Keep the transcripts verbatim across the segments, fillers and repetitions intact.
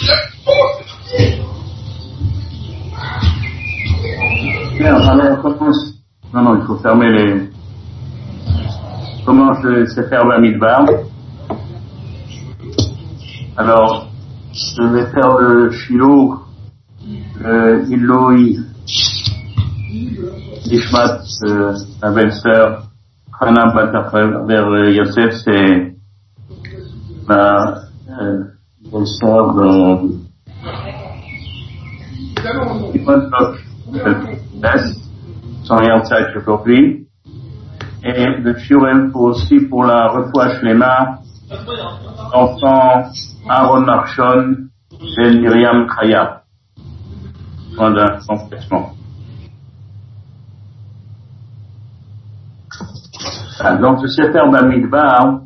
Bien, alors on commence. Non, non, il faut fermer les. On commence le Sefer Bamidbar. Alors, je vais faire le shiur, le Iloi, Ishmat, euh, la belle-sœur, Hana Batafer Yosef, c'est la euh, belle-sœur de Yvonne Bloch, son Yantzak aujourd'hui. Et le shiur aussi pour la refoua shlema, enfant Aaron Marshon et Myriam Chaya. Voilà, complètement. Ah, donc, le Sefer Bamidbar,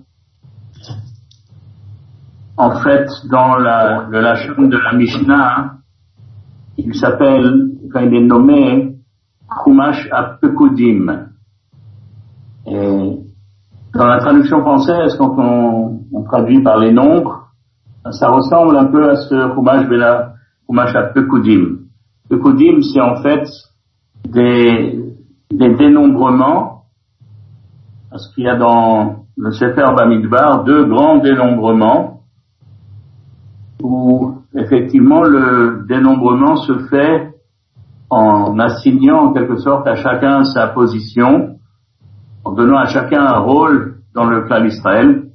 en fait, dans la, le Lachon de la Mishnah, il s'appelle, quand il est nommé, Chumash HaPekudim. Et dans la traduction française, quand on, on traduit par les nombres, ça ressemble un peu à ce Chumash Bela, Chumash HaPekudim. Pekudim, c'est en fait des, des dénombrements, parce qu'il y a dans le Sefer Bamidbar deux grands dénombrements, où effectivement le dénombrement se fait en assignant en quelque sorte à chacun sa position, en donnant à chacun un rôle dans le clan d'Israël.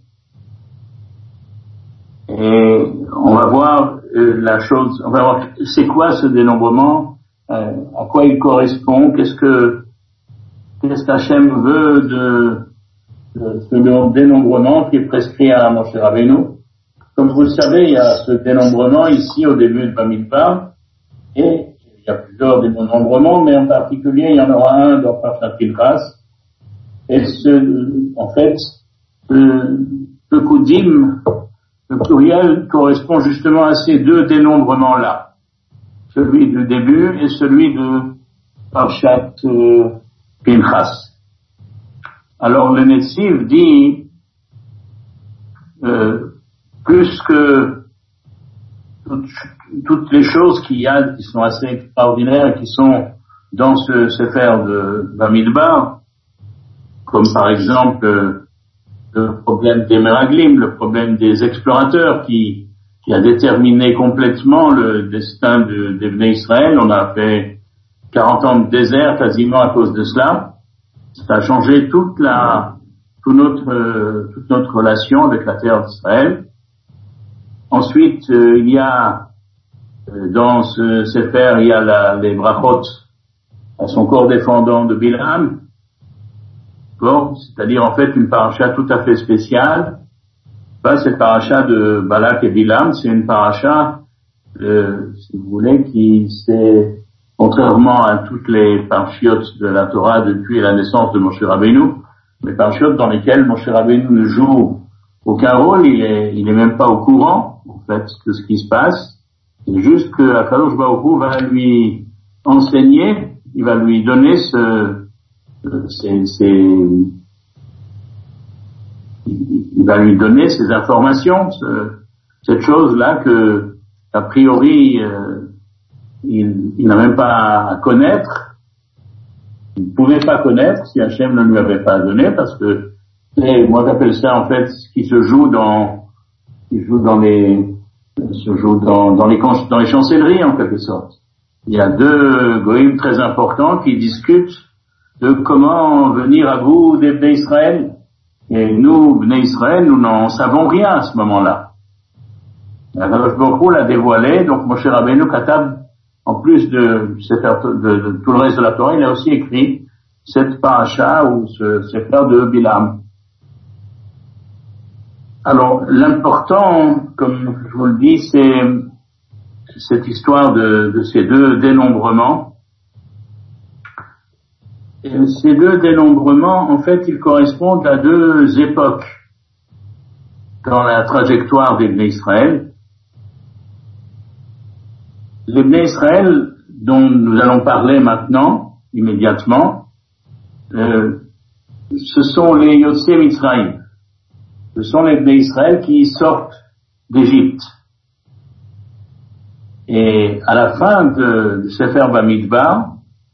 Et on va voir euh, la chose, on va voir c'est quoi ce dénombrement, euh, à quoi il correspond, qu'est-ce que qu'est-ce qu'Hachem veut de, de ce dénombrement qui est prescrit à Moshe Rabbeinu. Comme vous le savez, il y a ce dénombrement ici au début de Bamidbar, et il y a plusieurs dénombrements, mais en particulier il y en aura un dans Parashat Pinchas. Et ce, en fait, le Pekudim, le pluriel correspond justement à ces deux dénombrements-là, celui du début et celui de Parashat euh, Pinchas. Alors le Netziv dit, euh, plus que toutes, toutes les choses qu'il y a qui sont assez extraordinaires et qui sont dans ce Sefer de Bamidbar, comme par exemple euh, le problème des Meraglim, le problème des explorateurs qui, qui a déterminé complètement le destin de, des Bnei Israël. On a fait quarante ans de désert quasiment à cause de cela. Ça a changé toute la, toute notre, euh, toute notre relation avec la terre d'Israël. Ensuite, euh, il y a, euh, dans ce Sefer, il y a la, les brachot à son corps défendant de Bilam. Bon, c'est-à-dire en fait une paracha tout à fait spéciale. Pas cette paracha de Balak et Bilam, c'est une paracha, euh, si vous voulez, qui s'est, contrairement à toutes les parachiotes de la Torah depuis la naissance de Moshe Rabbeinu, les parachiotes dans lesquelles Moshe Rabbeinu ne joue aucun rôle, il est, il est même pas au courant, en fait, de ce qui se passe. C'est juste que Akadosh Baruch Hu va lui enseigner, il va lui donner ce, C'est, c'est, il va lui donner ces informations, ce, cette chose-là que, a priori, euh, il, il n'a même pas à connaître, il ne pouvait pas connaître si Hachem ne lui avait pas donné, parce que, et moi j'appelle ça en fait ce qui se joue dans, qui joue dans les, se joue dans, dans les, dans les chancelleries en quelque sorte. Il y a deux goïms très importants qui discutent de comment venir à bout des Bnei Israël. Et nous, Bnei Israël, nous n'en savons rien à ce moment-là. Akadosh Baruch Hu l'a dévoilé, donc Moshe Rabbeinu Katab, en plus de, de, de, de tout le reste de la Torah, il a aussi écrit cette paracha ou ce sefer de Bilam. Alors, l'important, comme je vous le dis, c'est cette histoire de, de ces deux dénombrements. Et ces deux dénombrements, en fait, ils correspondent à deux époques dans la trajectoire des Bnei Israël. Les Bnei Israël, dont nous allons parler maintenant, immédiatement, euh, ce sont les Yotzei Mitzrayim. Ce sont les Bnei Israël qui sortent d'Égypte. Et à la fin de, de Sefer Bamidbar,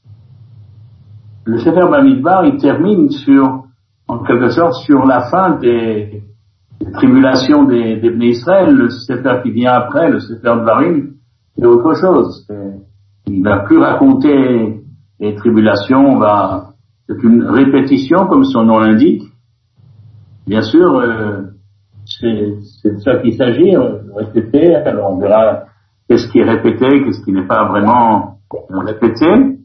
le Sefer Bamidbar, il termine sur, en quelque sorte, sur la fin des, des tribulations des, des Bnei Israël. Le Sefer qui vient après, le Sefer Dvarim, c'est autre chose. C'est, il va plus raconter les tribulations, on va, c'est une répétition, comme son nom l'indique. Bien sûr, euh, c'est, c'est de ça qu'il s'agit, de répéter. Alors on verra qu'est-ce qui est répété, qu'est-ce qui n'est pas vraiment répété.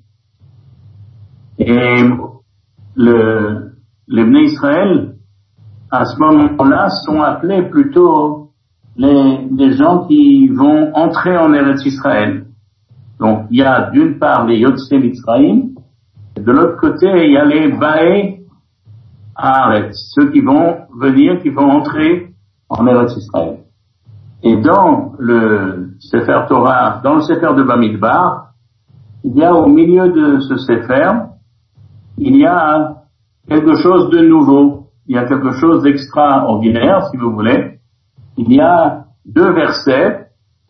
Et le, les Bnei Israël, à ce moment-là, sont appelés plutôt les, les gens qui vont entrer en Eretz Israël. Donc, il y a d'une part les Yotzei Mitzrayim, et de l'autre côté, il y a les Baé Haaretz, ceux qui vont venir, qui vont entrer en Eretz Israël. Et dans le Sefer Torah, dans le Sefer de Bamidbar, il y a au milieu de ce Sefer, il y a quelque chose de nouveau, il y a quelque chose d'extraordinaire, si vous voulez. Il y a deux versets,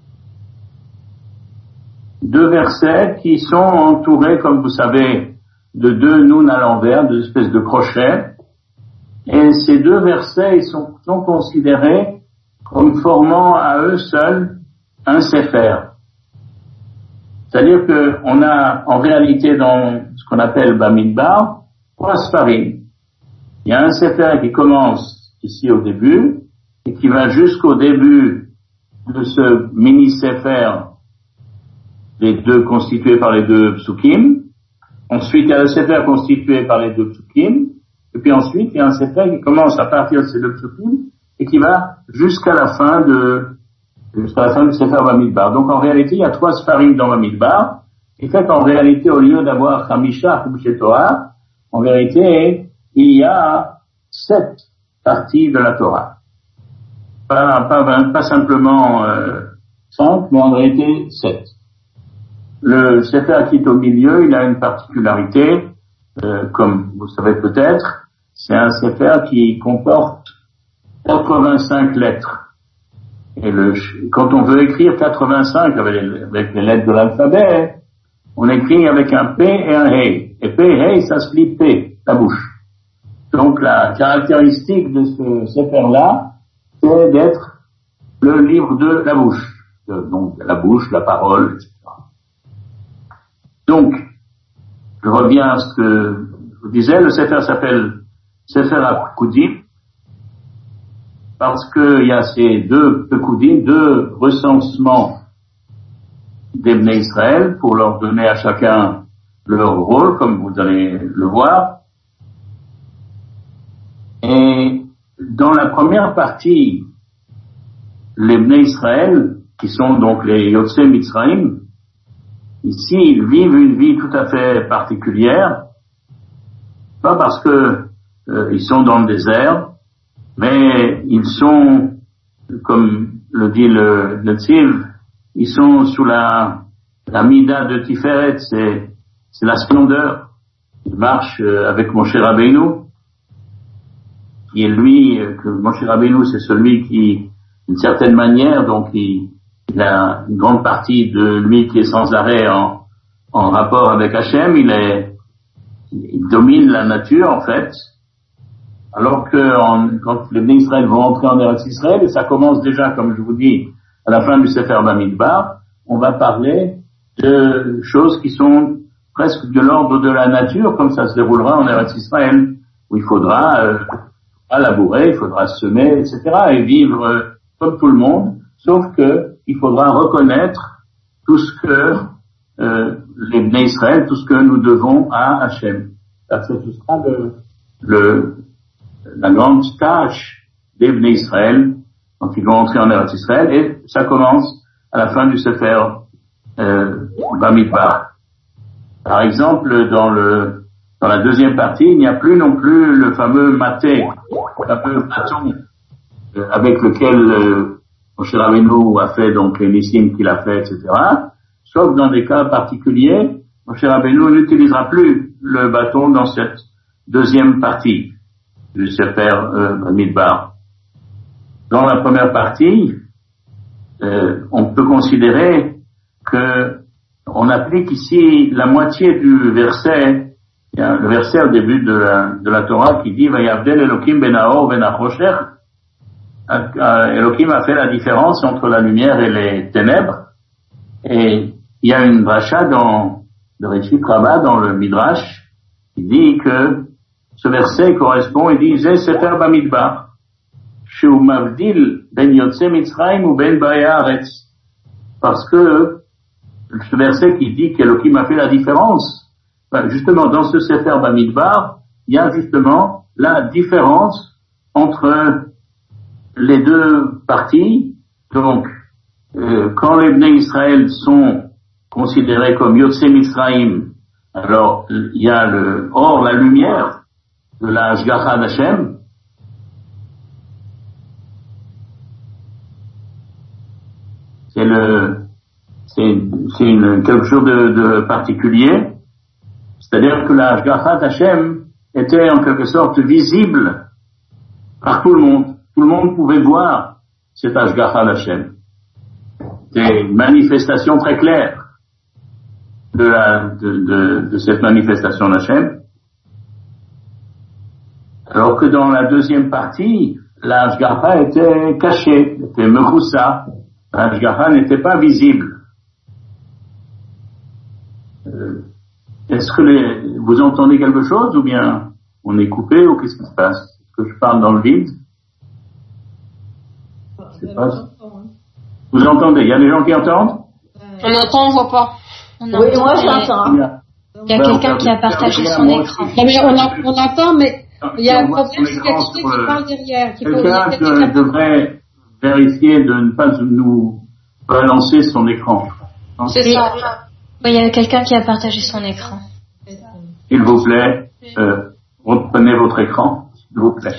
deux versets qui sont entourés, comme vous savez, de deux nouns à l'envers, deux espèces de crochets. Et ces deux versets, ils sont, sont considérés comme formant à eux seuls un Sefer. C'est-à-dire qu'on a en réalité dans ce qu'on appelle Bamidbar, trois Sfarim. Il y a un Sefer qui commence ici au début et qui va jusqu'au début de ce mini Sefer, les deux constitués par les deux Psukim. Ensuite, il y a le Sefer constitué par les deux Psukim. Et puis ensuite, il y a un Sefer qui commence à partir de ces deux Psukim et qui va jusqu'à la fin de jusqu'à la fin du Sefer Bamidbar. Donc en réalité, il y a trois Sfarim dans Bamidbar, et fait qu'en réalité, au lieu d'avoir Hamisha Chumshe Torah, en vérité, il y a sept parties de la Torah. Pas, pas, pas simplement euh, cinq, mais en réalité sept. Le Sefer qui est au milieu, il a une particularité, euh, comme vous savez peut-être, c'est un Sefer qui comporte quatre-vingt-cinq lettres. Et le, quand on veut écrire quatre-vingt-cinq avec les, avec les lettres de l'alphabet, on écrit avec un P et un He. Et P et He, ça se lit P, la bouche. Donc la caractéristique de ce Sefer-là, c'est d'être le livre de la bouche. Donc la bouche, la parole, et cetera. Donc, je reviens à ce que je vous disais, le Sefer s'appelle Sefer HaPekudim, parce qu'il y a ces deux Pekudim, deux recensements des Bnei Israël pour leur donner à chacun leur rôle, comme vous allez le voir. Et dans la première partie, les Bnei Israël, qui sont donc les Yotzei Mitzrayim, ici, ils vivent une vie tout à fait particulière, pas parce que euh, ils sont dans le désert, mais ils sont, comme le dit le, le Tziv, ils sont sous la, la Mida de Tiferet, c'est, c'est la splendeur. Ils marchent avec Moshe Rabbeinu, qui est lui, que Moshe Rabbeinu, c'est celui qui, d'une certaine manière, donc il, il a une grande partie de lui qui est sans arrêt en, en rapport avec Hachem, il est, il domine la nature, en fait. Alors que en, quand les Bnei Israël vont entrer en Eretz Israël, et ça commence déjà, comme je vous dis, à la fin du Sefer Bamidbar, on va parler de choses qui sont presque de l'ordre de la nature, comme ça se déroulera en Eretz Israël, où il faudra euh, labourer, il faudra semer, et cetera, et vivre euh, comme tout le monde, sauf que il faudra reconnaître tout ce que euh, les Bnei Israël, tout ce que nous devons à Hachem. Ça, ce sera le, le la grande tâche des Bnei Israël quand ils vont entrer en Eretz Israël, et ça commence à la fin du Sefer euh, Bamidbar. Par exemple, dans le dans la deuxième partie, il n'y a plus non plus le fameux maté, le fameux bâton euh, avec lequel euh, Moshe Rabbeinu a fait donc les nissim qu'il a fait, et cetera. Sauf dans des cas particuliers, Moshe Rabbeinu n'utilisera plus le bâton dans cette deuxième partie du Sefer euh, Bamidbar. Dans la première partie, euh, on peut considérer que on applique ici la moitié du verset. Il y a le verset au début de la, de la Torah qui dit Vayavdel Elokim ben Haor ben Hachoshech. Elokim a fait la différence entre la lumière et les ténèbres. Et il y a une dracha dans le Reshit Rabbah, dans le Midrash, qui dit que ce verset correspond, il dit Zeh Sefer Bamidbar, Sheu Mavdil ben Yotze Mitzrayim ou ben Baei Haaretz. Parce que ce verset qui dit qu'Elokim a fait la différence, ben justement dans ce Sefer Bamidbar, il y a justement la différence entre les deux parties. Donc, euh, quand les Bnei Israël sont considérés comme Yotze Mitzrayim, alors il y a le or, la lumière de la Hashgacha d'Hashem. C'est le, c'est, c'est une, quelque chose de, de particulier. C'est-à-dire que la Hashgacha d'Hashem était en quelque sorte visible par tout le monde. Tout le monde pouvait voir cette Hashgacha d'Hashem. C'est une manifestation très claire de, la, de, de, de cette manifestation d'Hashem. Alors que dans la deuxième partie, la Hashgacha était cachée, était mechoussa. La Hashgacha n'était pas visible. Euh, est-ce que les, vous entendez quelque chose ou bien on est coupé ou qu'est-ce qui se passe? Est-ce que je parle dans le vide? Je sais pas. Vous entendez? Il y a des gens qui entendent? On entend, on voit pas. On oui, entend, moi j'entends. Il y a quelqu'un qui a partagé son écran. Non, mais on, a, on entend, mais il y a un problème, c'est quelqu'un qui parle derrière. Quelqu'un devrait vérifier de ne pas nous relancer son écran. C'est ça. Oui, il y a quelqu'un qui a partagé son écran. S'il vous plaît, euh, reprenez votre écran, s'il vous plaît.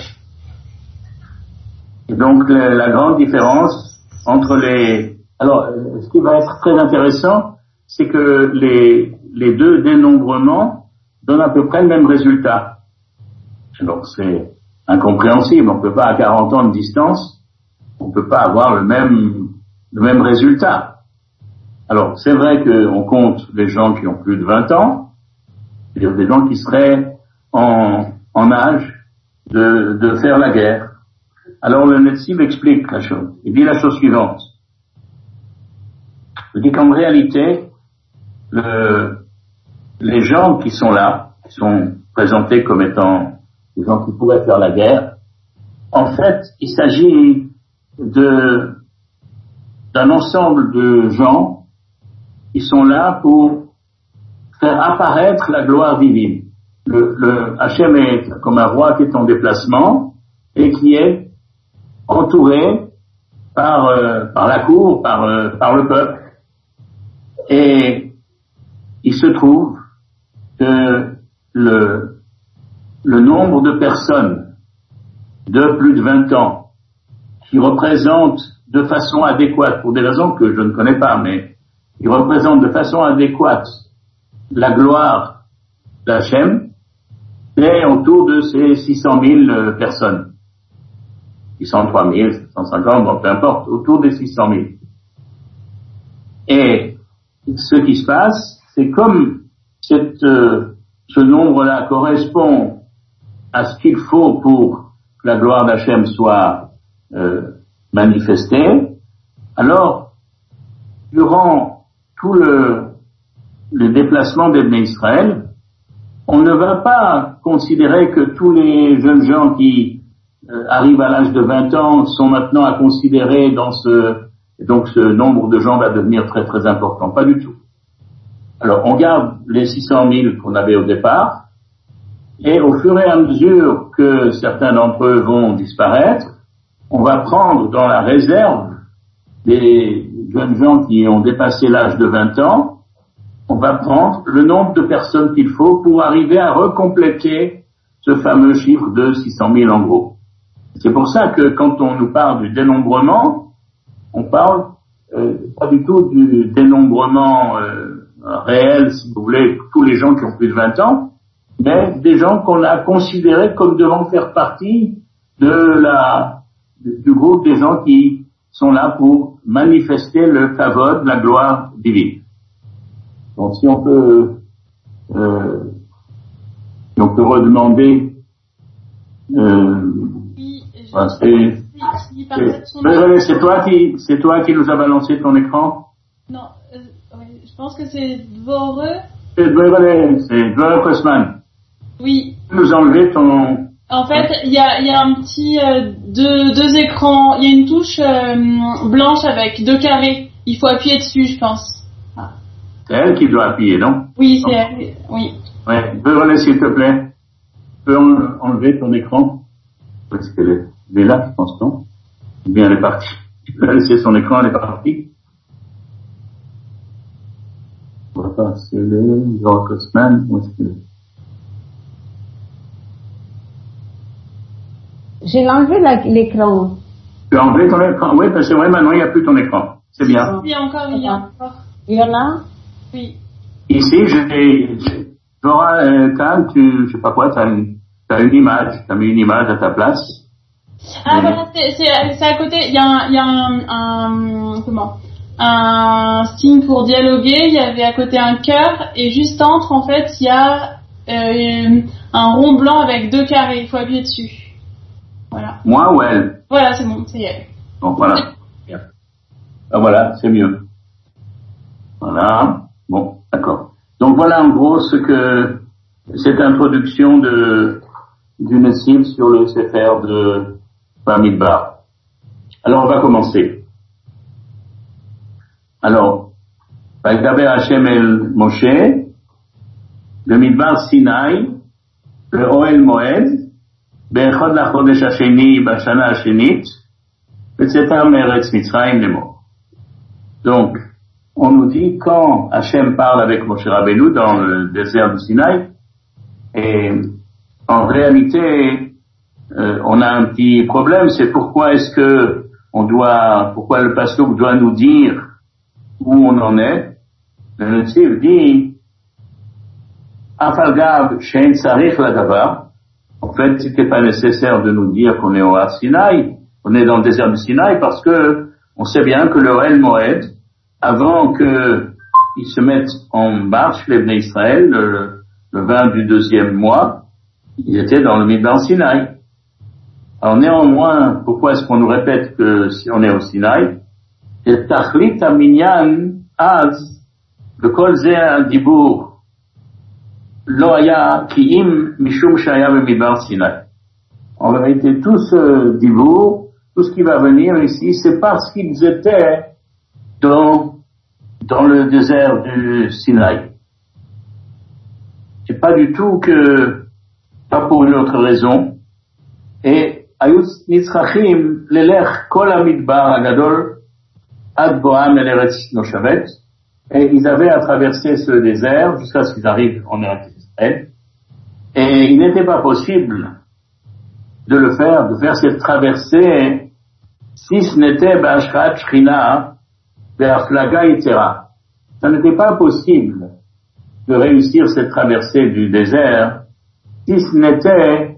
Et donc, la, la grande différence entre les... Alors, ce qui va être très intéressant, c'est que les, les deux dénombrements donnent à peu près le même résultat. Donc, c'est incompréhensible. On ne peut pas, à quarante ans de distance, on ne peut pas avoir le même, le même résultat. Alors, c'est vrai qu'on compte les gens qui ont plus de vingt ans, c'est-à-dire des gens qui seraient en, en âge de, de faire la guerre. Alors, le Netziv explique la chose. Il dit la chose suivante. Il dit qu'en réalité, le, les gens qui sont là, qui sont présentés comme étant des gens qui pourraient faire la guerre, en fait, il s'agit de, d'un ensemble de gens qui sont là pour faire apparaître la gloire divine. Le, le Hachem est comme un roi qui est en déplacement et qui est entouré par, euh, par la cour, par, euh, par le peuple. Et il se trouve que le, le nombre de personnes de plus de vingt ans qui représentent de façon adéquate, pour des raisons que je ne connais pas, mais qui représentent de façon adéquate la gloire d'Hachem, c'est autour de ces six cent mille personnes. six cent trois mille, sept cent cinquante, bon, peu importe, autour des six cent mille. Et ce qui se passe, c'est comme cette, euh, ce nombre-là correspond à ce qu'il faut pour que la gloire d'Hachem soit euh, manifestée, alors, durant tout le, le déplacement des Bnei Israël, on ne va pas considérer que tous les jeunes gens qui euh, arrivent à l'âge de vingt ans sont maintenant à considérer dans ce, donc ce nombre de gens va devenir très très important. Pas du tout. Alors, on garde les six cent mille qu'on avait au départ, et au fur et à mesure que certains d'entre eux vont disparaître, on va prendre dans la réserve des jeunes gens qui ont dépassé l'âge de vingt ans, on va prendre le nombre de personnes qu'il faut pour arriver à recompléter ce fameux chiffre de six cent mille en gros. C'est pour ça que quand on nous parle du dénombrement, on parle euh, pas du tout du dénombrement euh, réel, si vous voulez, tous les gens qui ont plus de vingt ans, mais des gens qu'on a considérés comme devant faire partie de la, du groupe des gens qui sont là pour manifester le kavod, la gloire divine. Donc si on peut, euh, si on peut redemander, euh, oui, je voilà, c'est, c'est, c'est toi qui, c'est toi qui nous a balancé ton écran? Non, euh, ouais, je pense que c'est Dvore. C'est Dvore, c'est Dvore Kosman. Oui. Nous enlever ton... En fait, il y a, y a un petit, euh, deux, deux écrans, il y a une touche euh, blanche avec deux carrés. Il faut appuyer dessus, je pense. Ah. C'est elle qui doit appuyer, non? Oui, c'est elle, oui. Ouais, Dvore, s'il te plaît. Tu peux enlever ton écran? Parce qu'elle est, elle est là, je pense, non? Ou bien elle est partie. Tu peux laisser son écran, elle est partie. On va passer le Dvore Kosman, où est-ce qu'elle est? J'ai enlevé la, l'écran. Tu as enlevé ton écran? Oui, parce que c'est vrai, maintenant il n'y a plus ton écran. C'est bien. Il y a encore, il y a encore. Il y en a? Oui. Ici, j'ai, Laura, euh, Kahn, tu, je sais pas quoi, t'as une, t'as une image, t'as mis une image à ta place. Ah, voilà, c'est, c'est, c'est à côté, il y a un, il y a un, un, comment? Un signe pour dialoguer, il y avait à côté un cœur, et juste entre, en fait, il y a, euh, un rond blanc avec deux carrés, il faut appuyer dessus. Voilà. Moi ou elle? Voilà, c'est bon, c'est elle. Donc voilà. Bien. Ah, voilà, c'est mieux. Voilà. Bon, d'accord. Donc voilà en gros ce que cette introduction de d'une cible sur le Sefer de Bamidbar. Alors on va commencer. Alors, Vaïdaber Hashem el Moshe, le Midbar Sinai, le Ohel Moed, באחד לחודש השני בשנה השנית, בצאתם מארץ מצרים לאמור. Donc, on nous dit quand Hachem parle avec Moshe Rabbeinu dans le désert du Sinaï, et en réalité, euh, on a un petit problème, c'est pourquoi est-ce que on doit, pourquoi le pasteur doit nous dire où on en est. Le Netziv dit, Afal gav she'en tzarich ladavar. En fait, c'était pas nécessaire de nous dire qu'on est au Har Sinaï, on est dans le désert du Sinaï, parce que on sait bien que le Ohel Moed, avant qu'ils se mettent en marche, les Bnei Israël, le, le vingt du deuxième mois, ils étaient dans le Midbar Sinaï. Alors néanmoins, pourquoi est-ce qu'on nous répète que si on est au Sinaï? Et Tachlit Aminyan Az, le Kol Zeh Dibour, Lo haya ki im mishum shaya b'midbar Sinaï. En vérité, tout ce dibour, tout ce qui va venir ici, c'est parce qu'ils étaient dans, dans le désert du Sinaï. C'est pas du tout que, pas pour une autre raison. Et, ayut nitzrachim lelech kol hamidbar hagadol ad boam el eretz noshavet. Et ils avaient à traverser ce désert jusqu'à ce qu'ils arrivent en Eretz Israël. Et il n'était pas possible de le faire, de faire cette traversée, si ce n'était B'ashrat Shchina, Be'aflaga Yitzera. Ça n'était pas possible de réussir cette traversée du désert, si ce n'était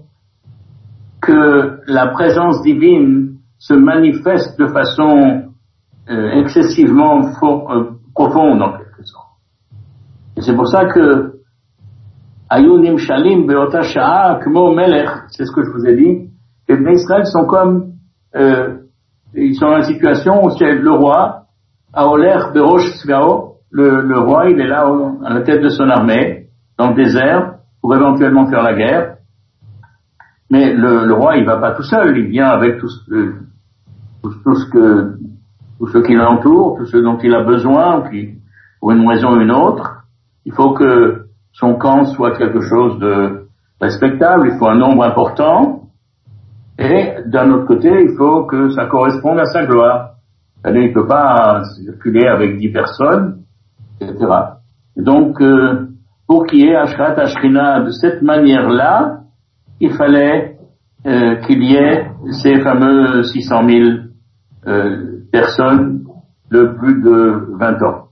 que la présence divine se manifeste de façon euh, excessivement fort, euh, profonde en quelque sorte. Et c'est pour ça que Ayunim Shalim Beota Sha'a Kmo Melech, c'est ce que je vous ai dit, les Bnei Israël sont comme euh, ils sont dans une situation où c'est le roi, Aoler Berosh Tzvao, le, le roi, il est là au, à la tête de son armée, dans le désert, pour éventuellement faire la guerre. Mais le, le roi, il va pas tout seul, il vient avec tout ce, tout, tout ce que tout ce qui l'entoure, tout ce dont il a besoin, puis pour une raison ou une autre, il faut que son camp soit quelque chose de respectable, il faut un nombre important, et d'un autre côté, il faut que ça corresponde à sa gloire. C'est-à-dire, il ne peut pas circuler avec dix personnes, et cetera. Et donc, euh, pour qu'il y ait Ashrat Ashkina de cette manière-là, il fallait euh, qu'il y ait ces fameux six cent mille euh, personnes de plus de vingt ans.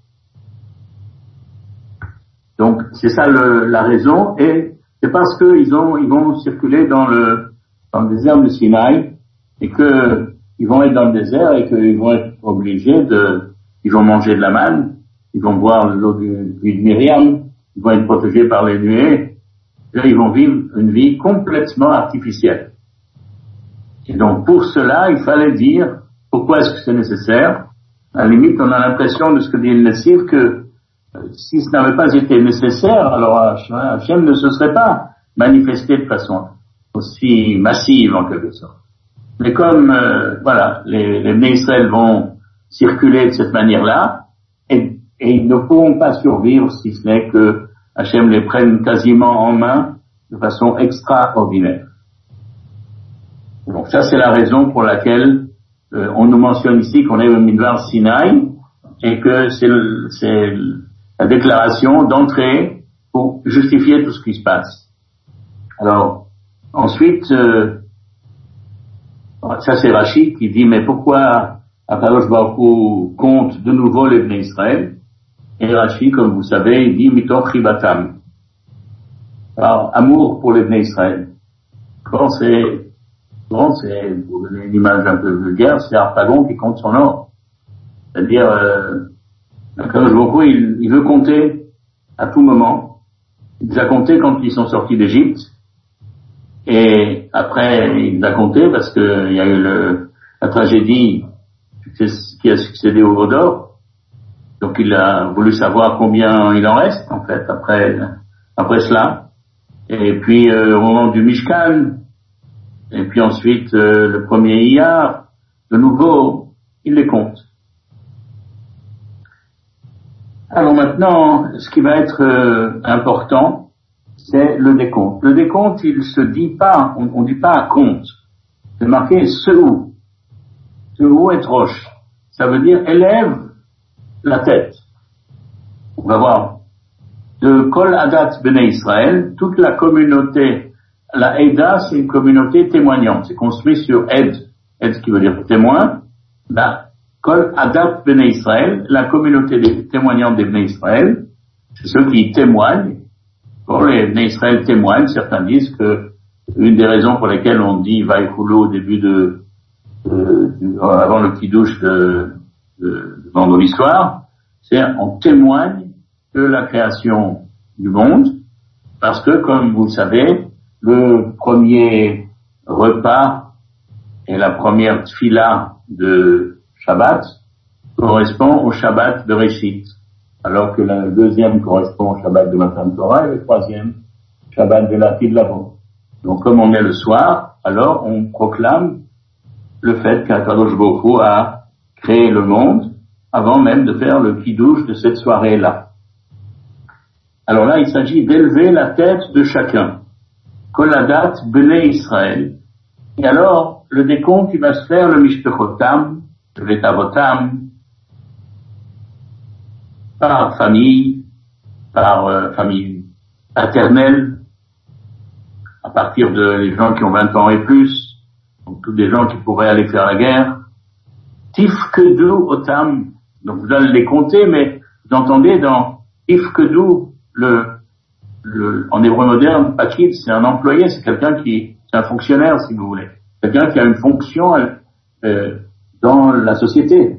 Donc c'est ça le, la raison, et c'est parce qu'ils ont ils vont circuler dans le dans le désert du Sinaï, et que ils vont être dans le désert et qu'ils vont être obligés de ils vont manger de la manne, ils vont boire l'eau du puits de Myriam, ils vont être protégés par les nuées, là, ils vont vivre une vie complètement artificielle. Et donc, pour cela, il fallait dire pourquoi est-ce que c'est nécessaire. À la limite, on a l'impression de ce que dit le Nessir que euh, si ce n'avait pas été nécessaire, alors Hachem ne se serait pas manifesté de façon aussi massive en quelque sorte. Mais comme euh, voilà, les, les Bnei Israël vont circuler de cette manière-là, et, et ils ne pourront pas survivre si ce n'est que Hachem les prenne quasiment en main de façon extraordinaire. Donc ça, c'est la raison pour laquelle euh, on nous mentionne ici qu'on est au Midbar Sinaï et que c'est, le, c'est la déclaration d'entrée pour justifier tout ce qui se passe. Alors, ensuite, euh, ça c'est Rashi qui dit, mais pourquoi Akadosh Baruch Hu compte de nouveau les Bnei Israël? Et Rashi, comme vous savez, il dit Mitoch Chibatam. Alors, amour pour les Bnei Israël. Bon, c'est, bon, c'est, pour donner une image un peu vulgaire, c'est Harpagon qui compte son or. C'est-à-dire, euh, Akadosh Baruch Hu, il, il veut compter à tout moment. Il les a comptés quand ils sont sortis d'Égypte. Et après, il les a comptés parce que il y a eu le, la tragédie qui a succédé au veau d'or. Donc il a voulu savoir combien il en reste, en fait, après, après cela. Et puis, euh, au moment du Mishkan, et puis ensuite, euh, le premier Iyar, de nouveau, il les compte. Alors maintenant, ce qui va être euh, important, c'est le décompte. Le décompte, il se dit pas, on, on dit pas à compte. C'est marqué ce où. Ce où est roche. Ça veut dire élève la tête. On va voir. De Kol Adat Bnei Israël, toute la communauté, la Eda, c'est une communauté témoignante. C'est construit sur Ed. Ed qui veut dire témoin. La Kol Adat Bnei Israël, la communauté des témoignants des Bnei Israël, c'est ceux qui témoignent. Quand les Bnei Israël témoignent, certains disent que une des raisons pour lesquelles on dit Vaïkoulou au début de, de, de avant le kiddush de, de, de vendredi soir, c'est on témoigne de la création du monde, parce que, comme vous le savez, le premier repas et la première tfila de Shabbat correspond au Shabbat de Réchit, alors que le deuxième correspond au Shabbat de Matan Torah et le troisième Shabbat de l'Atid Lavo. Donc, comme on est le soir, alors on proclame le fait qu'Akadosh Baruch Hu a créé le monde avant même de faire le kiddush de cette soirée-là. Alors là, il s'agit d'élever la tête de chacun. Koladat Bnei Israël. Et alors, le décompte, il va se faire le Mishpechotam, le Vetavotam, par famille, par euh, famille paternelle, à partir de les gens qui ont vingt ans et plus, donc tous des gens qui pourraient aller faire la guerre. Tifkedu Otam, donc vous allez les compter, mais vous entendez dans Tifkedu, le, le, en hébreu moderne, Pakid, c'est un employé, c'est quelqu'un qui, c'est un fonctionnaire, si vous voulez. Quelqu'un qui a une fonction euh, dans la société.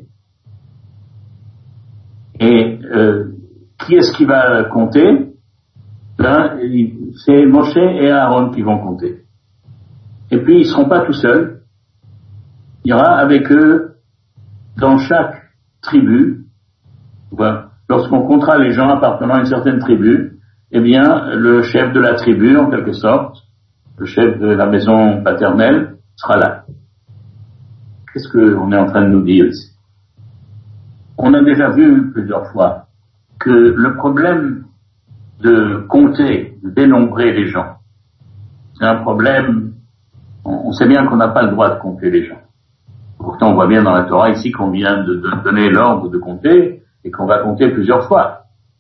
Et euh, qui est-ce qui va compter? Ben, c'est Moshe et Aaron qui vont compter. Et puis, ils seront pas tout seuls. Il y aura avec eux, dans chaque tribu, ben, lorsqu'on comptera les gens appartenant à une certaine tribu, eh bien, le chef de la tribu, en quelque sorte, le chef de la maison paternelle, sera là. Qu'est-ce qu'on est en train de nous dire ici? On a déjà vu plusieurs fois que le problème de compter, de dénombrer les gens, c'est un problème, on sait bien qu'on n'a pas le droit de compter les gens. Pourtant, on voit bien dans la Torah ici qu'on vient de, de donner l'ordre de compter et qu'on va compter plusieurs fois.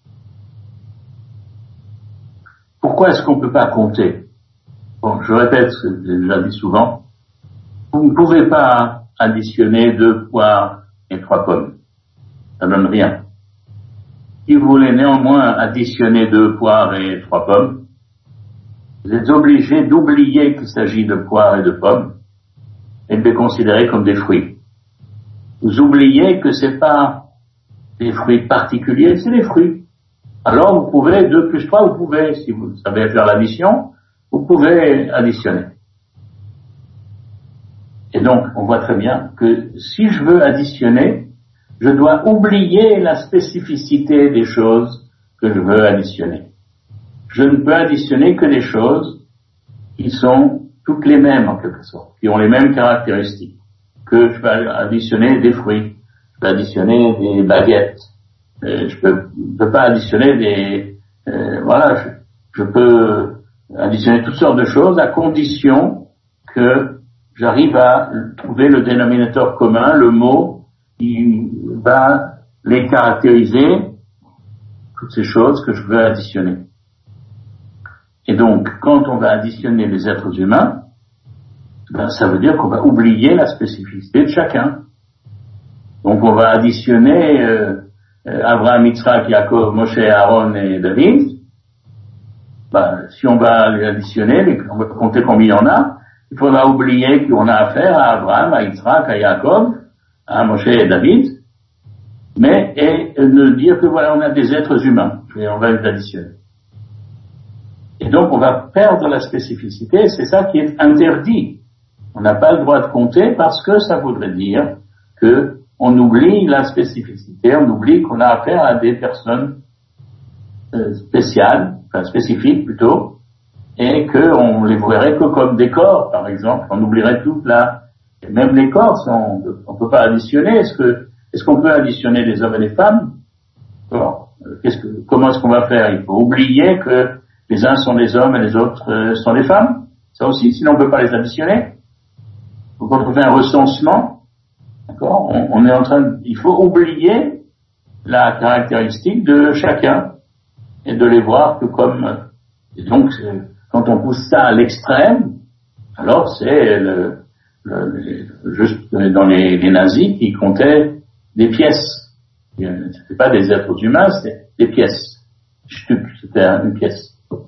Pourquoi est-ce qu'on ne peut pas compter? Bon, je répète ce que j'ai déjà dit souvent. Vous ne pouvez pas additionner deux poires et trois pommes. Ça donne rien. Si vous voulez néanmoins additionner deux poires et trois pommes, vous êtes obligé d'oublier qu'il s'agit de poires et de pommes et de les considérer comme des fruits. Vous oubliez que c'est pas des fruits particuliers, c'est des fruits. Alors vous pouvez, deux plus trois, vous pouvez, si vous savez faire l'addition, vous pouvez additionner. Et donc, on voit très bien que si je veux additionner, je dois oublier la spécificité des choses que je veux additionner. Je ne peux additionner que des choses qui sont toutes les mêmes en quelque sorte, qui ont les mêmes caractéristiques. Que je peux additionner des fruits, je peux additionner des baguettes, euh, je peux, je peux pas additionner des, euh, voilà, je, je peux additionner toutes sortes de choses à condition que j'arrive à trouver le dénominateur commun, le mot qui va les caractériser, toutes ces choses que je veux additionner. Et donc, quand on va additionner les êtres humains, ben, ça veut dire qu'on va oublier la spécificité de chacun. Donc, on va additionner euh, Abraham, Yitzhak, Yaakov, Moshe, Aaron et David. Ben, si on va les additionner, on va compter combien il y en a, il faudra oublier qu'on a affaire à Abraham, à Yitzhak, à Yaakov, à Moshe et David, mais et ne dire que voilà, on a des êtres humains, et on va les additionner. Et donc, on va perdre la spécificité, c'est ça qui est interdit. On n'a pas le droit de compter parce que ça voudrait dire que on oublie la spécificité, on oublie qu'on a affaire à des personnes euh, spéciales, enfin spécifiques plutôt, et qu'on les verrait que comme des corps, par exemple. On oublierait tout là. Et même les corps, sont, on peut pas additionner. Est-ce que, est-ce qu'on peut additionner les hommes et les femmes? Alors, qu'est-ce que, comment est-ce qu'on va faire? Il faut oublier que les uns sont des hommes et les autres euh, sont des femmes. Ça aussi, sinon on ne peut pas les additionner. Donc quand on fait un recensement, d'accord, on, on est en train de, il faut oublier la caractéristique de chacun et de les voir que comme, et donc quand on pousse ça à l'extrême, alors c'est le, le, le juste dans les, les nazis qui comptaient des pièces. C'était pas des êtres humains, c'était des pièces. Stück, c'était une pièce.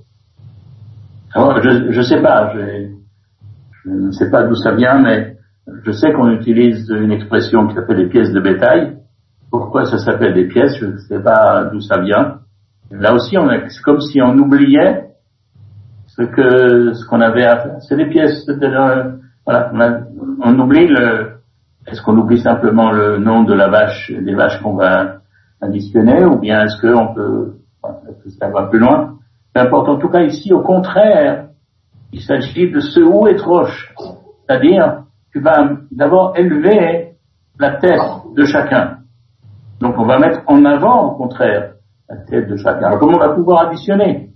Alors, je, je sais pas, je, je ne sais pas d'où ça vient, mais je sais qu'on utilise une expression qui s'appelle les pièces de bétail. Pourquoi ça s'appelle des pièces? Je ne sais pas d'où ça vient. Là aussi, on a, c'est comme si on oubliait ce que, ce qu'on avait à faire. C'est des pièces, euh, voilà, on, a, on oublie le, est-ce qu'on oublie simplement le nom de la vache, des vaches qu'on va additionner, ou bien est-ce qu'on peut, est-ce que ça va plus loin? Peu importe. En tout cas, ici, au contraire, il s'agit de ce ou et roche. C'est-à-dire, tu vas d'abord élever la tête de chacun. Donc, on va mettre en avant, au contraire, la tête de chacun. Alors, comment on va pouvoir additionner?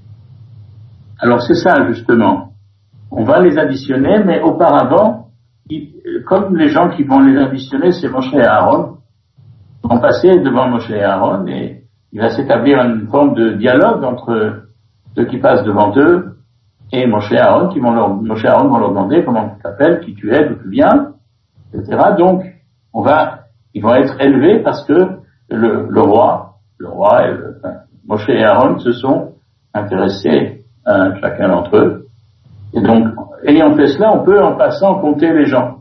Alors, c'est ça, justement. On va les additionner, mais auparavant, il, comme les gens qui vont les additionner, c'est Moshe et Aaron, vont passer devant Moshe et Aaron, et il va s'établir une forme de dialogue entre ceux qui passent devant eux et Moshe et Aaron, qui vont leur, Moshe et Aaron vont leur demander comment tu t'appelles, qui tu es, d'où tu viens, et cetera. Donc, on va, ils vont être élevés parce que le, le roi, le roi et le, enfin, Moshe et Aaron se sont intéressés à chacun d'entre eux. Et donc, ayant fait cela, on peut en passant compter les gens.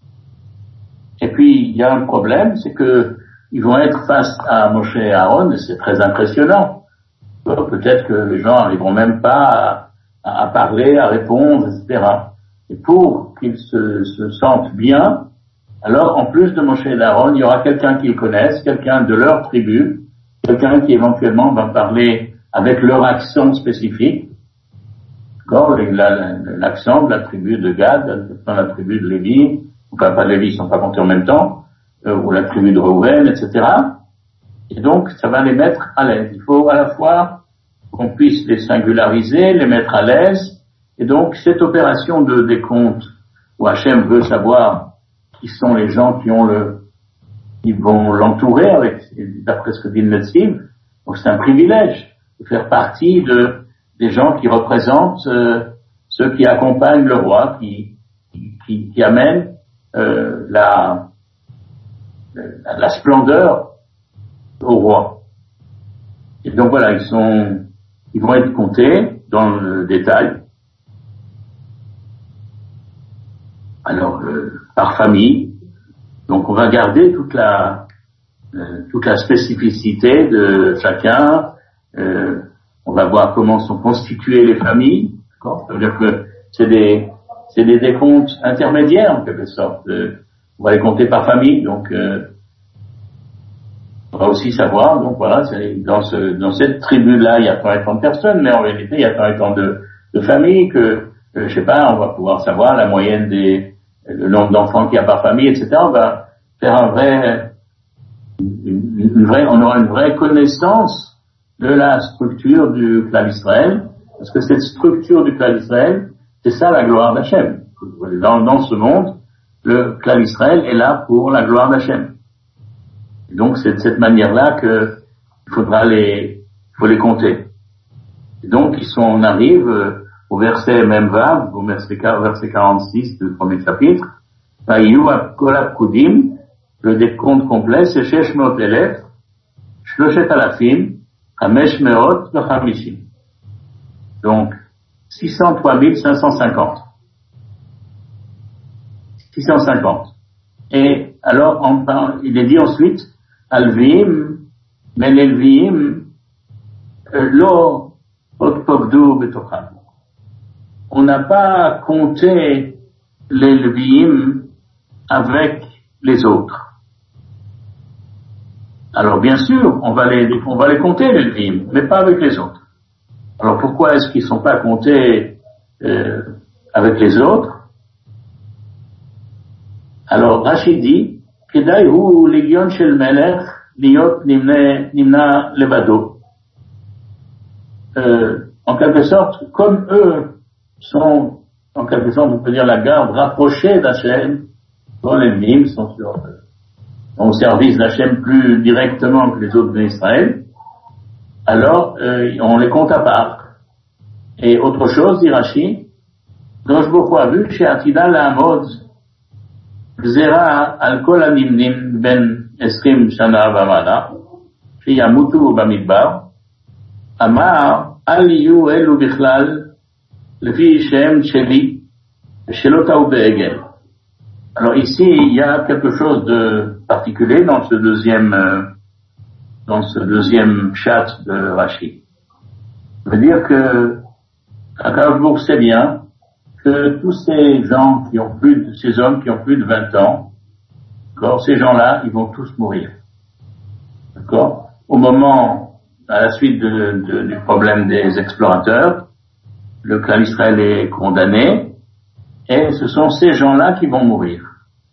Et puis, il y a un problème, c'est que ils vont être face à Moshe et Aaron, et c'est très impressionnant. Peut-être que les gens n'arriveront même pas à, à parler, à répondre, et cetera. Et pour qu'ils se, se sentent bien, alors en plus de Moshe et Aaron, il y aura quelqu'un qu'ils connaissent, quelqu'un de leur tribu, quelqu'un qui éventuellement va parler avec leur accent spécifique. D'accord, l'accent de la tribu de Gad, la tribu de Lévi, enfin pas de Lévi, ils ne sont pas comptés en même temps, euh, ou la tribu de Reuven, et cetera. Et donc, ça va les mettre à l'aise. Il faut à la fois qu'on puisse les singulariser, les mettre à l'aise. Et donc, cette opération de décompte, où Hachem veut savoir qui sont les gens qui ont le, qui vont l'entourer avec, d'après ce que dit le Netziv. Donc, c'est un privilège de faire partie de, des gens qui représentent euh, ceux qui accompagnent le roi, qui, qui, qui amènent euh, la, la, la splendeur au roi. Et donc voilà, ils sont, ils vont être comptés dans le détail. Alors, euh, par famille. Donc on va garder toute la, euh, toute la spécificité de chacun. Euh, on va voir comment sont constituées les familles. Ça veut dire que c'est des, c'est des décomptes intermédiaires en quelque sorte. Euh, on va les compter par famille, donc euh, on va aussi savoir. Donc voilà, c'est dans ce, dans cette tribu-là, il y a tant et tant de personnes, mais en réalité, il y a tant et tant de, de familles que, euh, je sais pas, on va pouvoir savoir la moyenne des, le nombre d'enfants qu'il y a par famille, et cetera. On va faire un vrai, une, une vraie, on aura une vraie connaissance de la structure du clan Israël, parce que cette structure du clan Israël, c'est ça la gloire d'Hachem. Dans, dans ce monde, le clan Israël est là pour la gloire d'Hachem. Et donc c'est de cette manière-là que il faudra les, faut les compter. Et donc ils sont, on arrive euh, au verset Memvav, au verset, verset quarante-six du premier chapitre. Vayu Kolab Kudim, le décompte complet, c'est Shesh Meot Elef, Shloshet Alafim, Hamesh Meot V'Chamishim. Donc, six cent trois mille cinq cent cinquante. six cent cinquante. Et alors, on, il est dit ensuite, Alvim, men Elvim, lo Otpogdu Betocham. On n'a pas compté les Levim avec les autres. Alors bien sûr, on va les, on va les compter les Levim, mais pas avec les autres. Alors pourquoi est-ce qu'ils ne sont pas comptés euh, avec les autres? Alors Rachid dit, Kedai hu legion shel melech liot nimna levado. En quelque sorte, comme eux sont, en quelque sorte, on peut dire la garde rapprochée d'Hachem, dont les Levim sont sur eux, au service d'Hachem plus directement que les autres d'Israël, alors euh, on les compte à part. Et autre chose, dit Rashi, Dosh Bokhu a vu chez Atida La'amod Gzera al kol hanimnim ben esrim shana v'amala sheyamutu bamidbar amar al yu elu bichlal lefi shem sheli shelo ta'u be'egel. Alors ici, il y a quelque chose de particulier dans ce deuxième, euh, dans ce deuxième chat de Rashi. Ça veut dire que Akadosh Baruch Hu sait bien que tous ces gens qui ont plus de, ces hommes qui ont plus de vingt ans, d'accord, ces gens-là, ils vont tous mourir. D'accord? Au moment, à la suite de, de, du problème des explorateurs, le clan Israël est condamné, et ce sont ces gens-là qui vont mourir.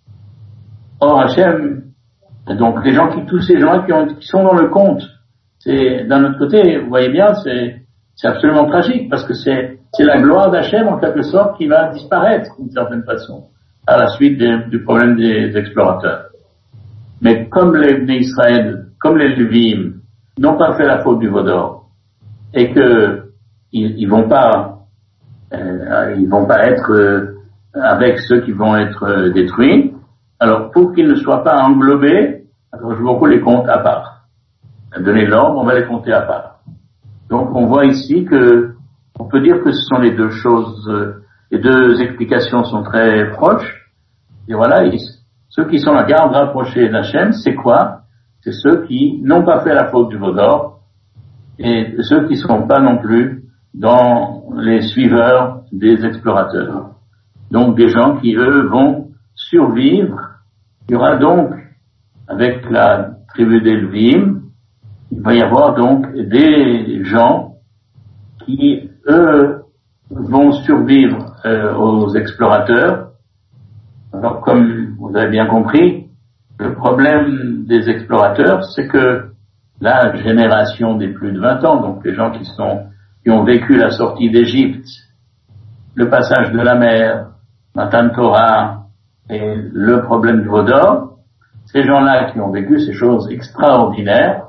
Or, Hachem, donc les gens qui, tous ces gens qui, ont, qui sont dans le compte, c'est, d'un autre côté, vous voyez bien, c'est, c'est absolument tragique, parce que c'est, c'est la gloire d'Hachem, en quelque sorte, qui va disparaître, d'une certaine façon, à la suite des, du problème des explorateurs. Mais comme les Bnei Israël, comme les Levim, n'ont pas fait la faute du veau d'or, et que ils, ils vont pas, euh, ils vont pas être euh, avec ceux qui vont être euh, détruits, alors pour qu'ils ne soient pas englobés, alors je vous les compte à part. À donner l'ordre, on va les compter à part. Donc on voit ici que on peut dire que ce sont les deux choses, euh, les deux explications sont très proches. Et voilà, ils, ceux qui sont la garde rapprochée d'Hachem, c'est quoi? C'est ceux qui n'ont pas fait la faute du veau d'or, et ceux qui ne sont pas non plus dans les suiveurs des explorateurs. Donc des gens qui, eux, vont survivre. Il y aura donc, avec la tribu des Levim, il va y avoir donc des gens qui, eux, vont survivre euh, aux explorateurs. Alors, comme vous avez bien compris, le problème des explorateurs, c'est que la génération des plus de vingt ans, donc les gens qui sont, qui ont vécu la sortie d'Égypte, le passage de la mer, Matan Torah et le problème du veau d'or, ces gens-là qui ont vécu ces choses extraordinaires,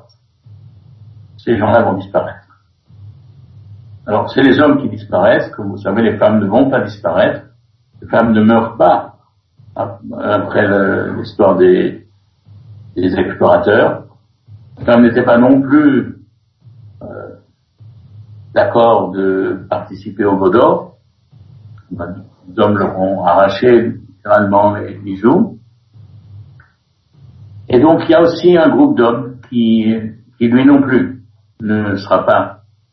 ces gens-là vont disparaître. Alors, c'est les hommes qui disparaissent, comme vous savez, les femmes ne vont pas disparaître, les femmes ne meurent pas après le, l'histoire des, des explorateurs. Les femmes n'étaient pas non plus euh, d'accord de participer au veau d'or. Les hommes leur ont arraché littéralement les bijoux. Et donc il y a aussi un groupe d'hommes qui, qui lui non plus ne sera pas.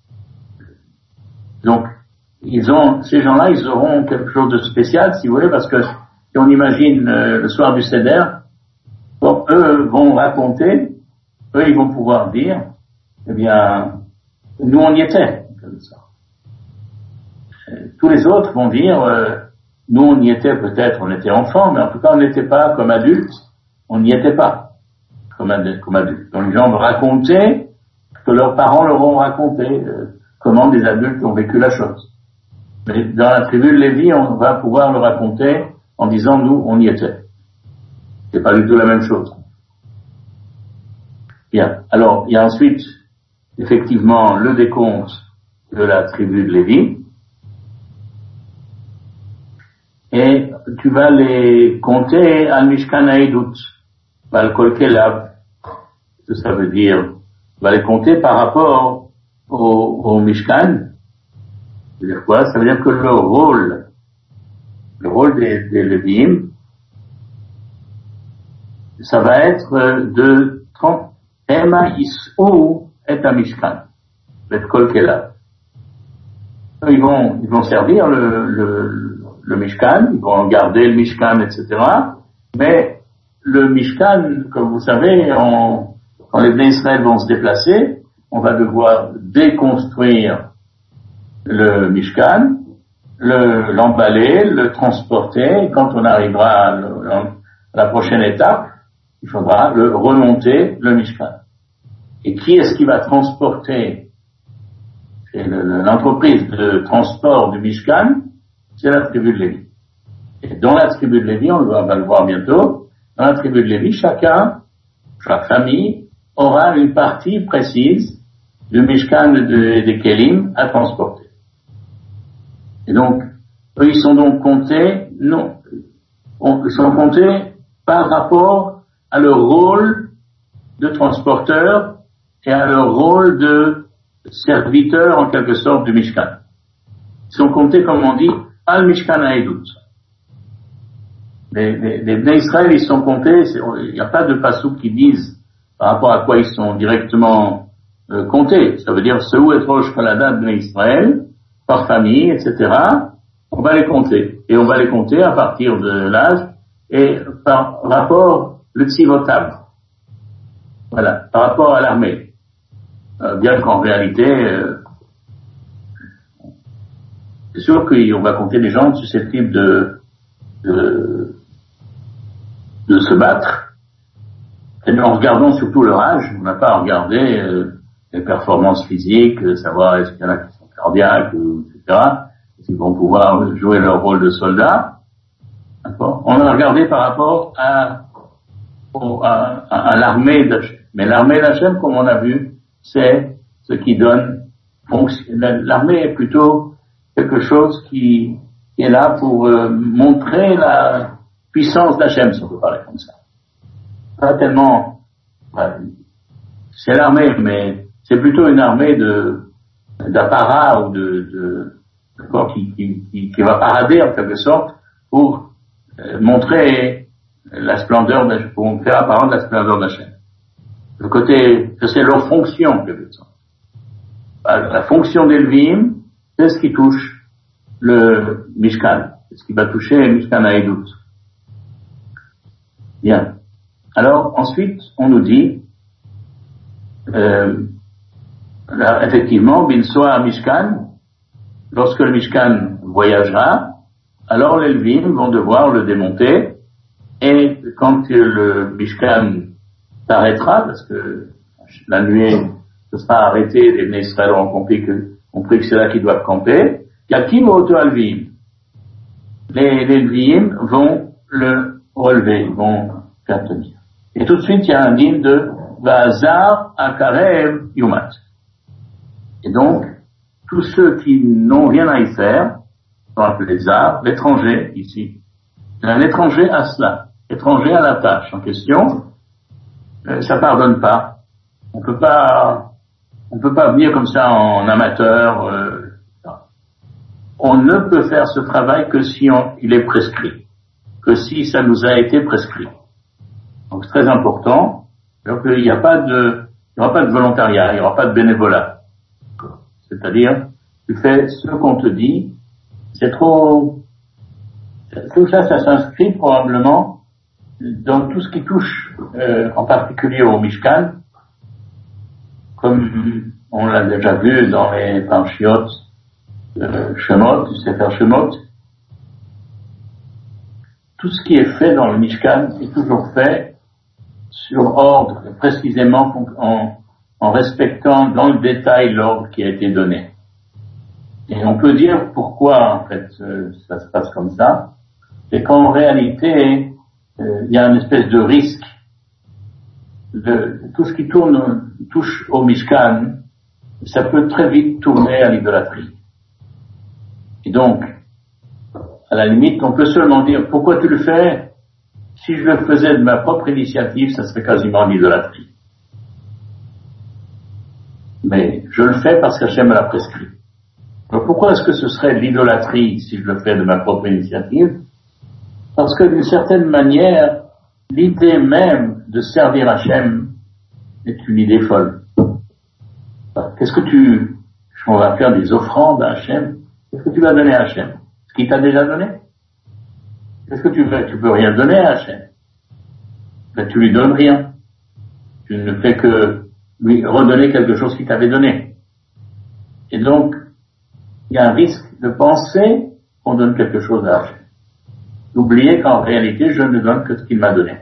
Donc ils ont, ces gens-là, ils auront quelque chose de spécial, si vous voulez, parce que si on imagine euh, le soir du Seder, bon, eux vont raconter, eux ils vont pouvoir dire, eh bien, nous on y était, comme ça. Tous les autres vont dire, euh, nous on y était peut-être, on était enfants, mais en tout cas on n'était pas comme adultes, on n'y était pas comme, ad- comme adultes. Donc les gens vont raconter que leurs parents leur ont raconté euh, comment des adultes ont vécu la chose. Mais dans la tribu de Lévi, on va pouvoir le raconter en disant nous on y était. C'est pas du tout la même chose. Bien. Alors il y a ensuite effectivement le décompte de la tribu de Lévi. Et tu vas les compter al Mishkan Haïdout, al Kol Kelav. Ce que ça veut dire, tu vas les compter par rapport au, au Mishkan. Ça veut dire quoi? Ça veut dire que le rôle, le rôle des, des Lévi'im, ça va être de trente, Ema Is'ou et a Mishkan, et Kol Kelav. Ils vont, ils vont servir le, le, le Mishkan, ils vont garder le Mishkan, et cetera. Mais le Mishkan, comme vous savez, on, quand les Bnei Israël vont se déplacer, on va devoir déconstruire le Mishkan, le, l'emballer, le transporter. Et quand on arrivera à, le, à la prochaine étape, il faudra le remonter, le Mishkan. Et qui est-ce qui va transporter? C'est le, l'entreprise de transport du Mishkan, c'est la tribu de Lévi. Et dans la tribu de Lévi, on va, va le voir bientôt, dans la tribu de Lévi, chacun, chaque famille, aura une partie précise du Mishkan et de, des Kélim à transporter. Et donc, eux, ils sont donc comptés, non, on, ils sont comptés par rapport à leur rôle de transporteur et à leur rôle de serviteur, en quelque sorte, du Mishkan. Ils sont comptés, comme on dit, al Mishkan Haïdout. Les, les, les Bnei Israël, ils sont comptés, il n'y a pas de passouk qui disent par rapport à quoi ils sont directement euh, comptés. Ça veut dire, ce où est Rosh Kolada Bnei Israël, par famille, et cetera. On va les compter. Et on va les compter à partir de l'âge et par rapport le Tzivotav. Voilà, par rapport à l'armée. Euh, bien qu'en réalité, euh, c'est sûr qu'on va compter les gens susceptibles de, de, de se battre. Et en regardant surtout leur âge, on n'a pas à regarder euh, les performances physiques, savoir est-ce qu'il y en a qui sont cardiaques, et cetera. Est-ce qu'ils vont pouvoir jouer leur rôle de soldats. D'accord. On a regardé par rapport à, à, à, à l'armée d'Hachem. Mais l'armée d'Hachem, comme on a vu, c'est ce qui donne fonction. L'armée est plutôt quelque chose qui, qui est là pour euh, montrer la puissance d'Hachem, si on peut parler comme ça. Pas tellement, ouais, c'est l'armée, mais c'est plutôt une armée de d'apparat ou de, de, de qui, qui, qui, qui va parader en quelque sorte pour euh, montrer la splendeur d'Hachem, pour faire apparaître la splendeur d'Hachem. Le côté, c'est leur fonction, quelque sorte. La fonction des Lévi'im, c'est ce qui touche le Mishkan, c'est ce qui va toucher le Mishkan Haïdout. Bien. Alors, ensuite, on nous dit, euh, là, effectivement, Binsoa Mishkan, lorsque le Mishkan voyagera, alors les Lévi'im vont devoir le démonter, et quand le Mishkan s'arrêtera, parce que la nuée se sera arrêtée, les Bnei Israël ont compris que, compris que c'est là qu'ils doivent camper, Yakim Oto Alvi'im. Les, les Lévi'im vont le relever, ils vont faire tenir. Et tout de suite, il y a un hymne de Vazar Akarev Yumat. Et donc, tous ceux qui n'ont rien à y faire, sont appelés Zar, l'étranger, ici. C'est un étranger à cela, étranger à la tâche en question, euh, ça pardonne pas. On peut pas, on peut pas venir comme ça en amateur, euh, on ne peut faire ce travail que si on, il est prescrit, que si ça nous a été prescrit. Donc c'est très important. Donc il n'y a pas de, il n'y aura pas de volontariat, il n'y aura pas de bénévolat. C'est-à-dire, tu fais ce qu'on te dit, c'est trop, tout ça, ça s'inscrit probablement dans tout ce qui touche, euh, en particulier au Mishkan, comme on l'a déjà vu dans les Parshiot, euh, Shemot, du Sefer Shemot. Tout ce qui est fait dans le Mishkan est toujours fait sur ordre, précisément en, en respectant dans le détail l'ordre qui a été donné. Et on peut dire pourquoi, en fait, euh, ça se passe comme ça. C'est qu'en réalité, euh, il y a une espèce de risque. De, tout ce qui tourne, touche au Mishkan, ça peut très vite tourner à l'idolâtrie. Et donc, à la limite, on peut seulement dire, pourquoi tu le fais? Si je le faisais de ma propre initiative, ça serait quasiment l'idolâtrie. Mais je le fais parce qu'Hachem me l'a prescrit. Donc pourquoi est-ce que ce serait l'idolâtrie si je le fais de ma propre initiative? Parce que d'une certaine manière, l'idée même de servir Hachem est une idée folle. Qu'est-ce que tu... On va faire des offrandes à Hachem. Qu'est-ce que tu vas donner à Hachem? Ce qu'il t'a déjà donné? Qu'est-ce que tu veux? Tu peux rien donner à Hachem. Ben, tu lui donnes rien. Tu ne fais que lui redonner quelque chose qu'il t'avait donné. Et donc, il y a un risque de penser qu'on donne quelque chose à Hachem. D'oublier qu'en réalité, je ne donne que ce qu'il m'a donné.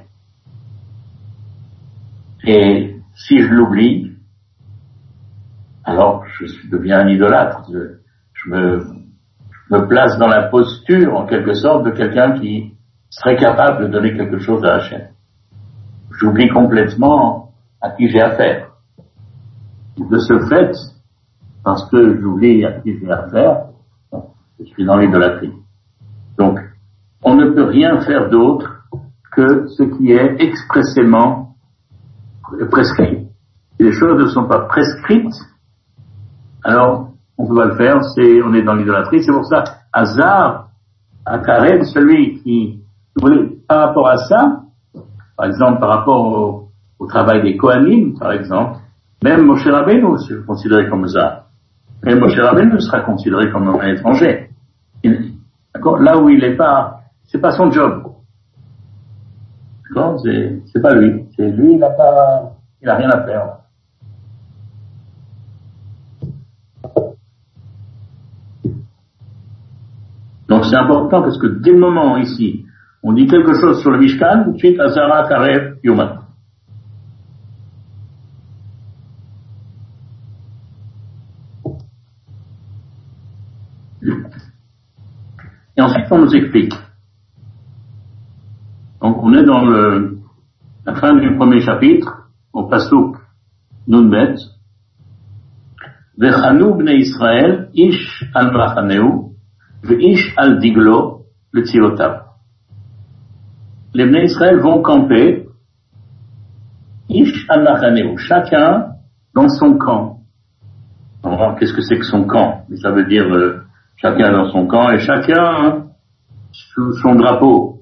Et si je l'oublie, alors je deviens un idolâtre. Je, je me, je me place dans la posture, en quelque sorte, de quelqu'un qui serait capable de donner quelque chose à Hachem. J'oublie complètement à qui j'ai affaire. De ce fait, parce que j'oublie à qui j'ai affaire, je suis dans l'idolâtrie. Donc, on ne peut rien faire d'autre que ce qui est expressément prescrit. Si les choses ne sont pas prescrites, alors on peut pas le faire, c'est, on est dans l'idolâtrie. C'est pour ça, Hazar, Akared, celui qui, vous voulez, par rapport à ça, par exemple, par rapport au, au travail des Kohanim, par exemple, même Moshe Rabbeinu est considéré comme Hazar. Même Moshe Rabbeinu sera considéré comme un étranger. D'accord? Là où il n'est pas, c'est pas son job. D'accord? C'est, c'est pas lui. C'est lui, il n'a pas, il a rien à faire. Donc c'est important parce que dès le moment ici, on dit quelque chose sur le Mishkan, tout de suite, Azara, Karev, Yomat. Et ensuite, on nous explique. Donc, on est dans le, la fin du premier chapitre, au Pasuk Nunbet. Vechanu bnei Israël, ish al machaneu, ve'ish al diglo, le tzilotav. Les bnei Israël vont camper, ish al machaneu, chacun dans son camp. On va voir qu'est-ce que c'est que son camp. Mais ça veut dire, euh, chacun dans son camp et chacun hein, sous son drapeau.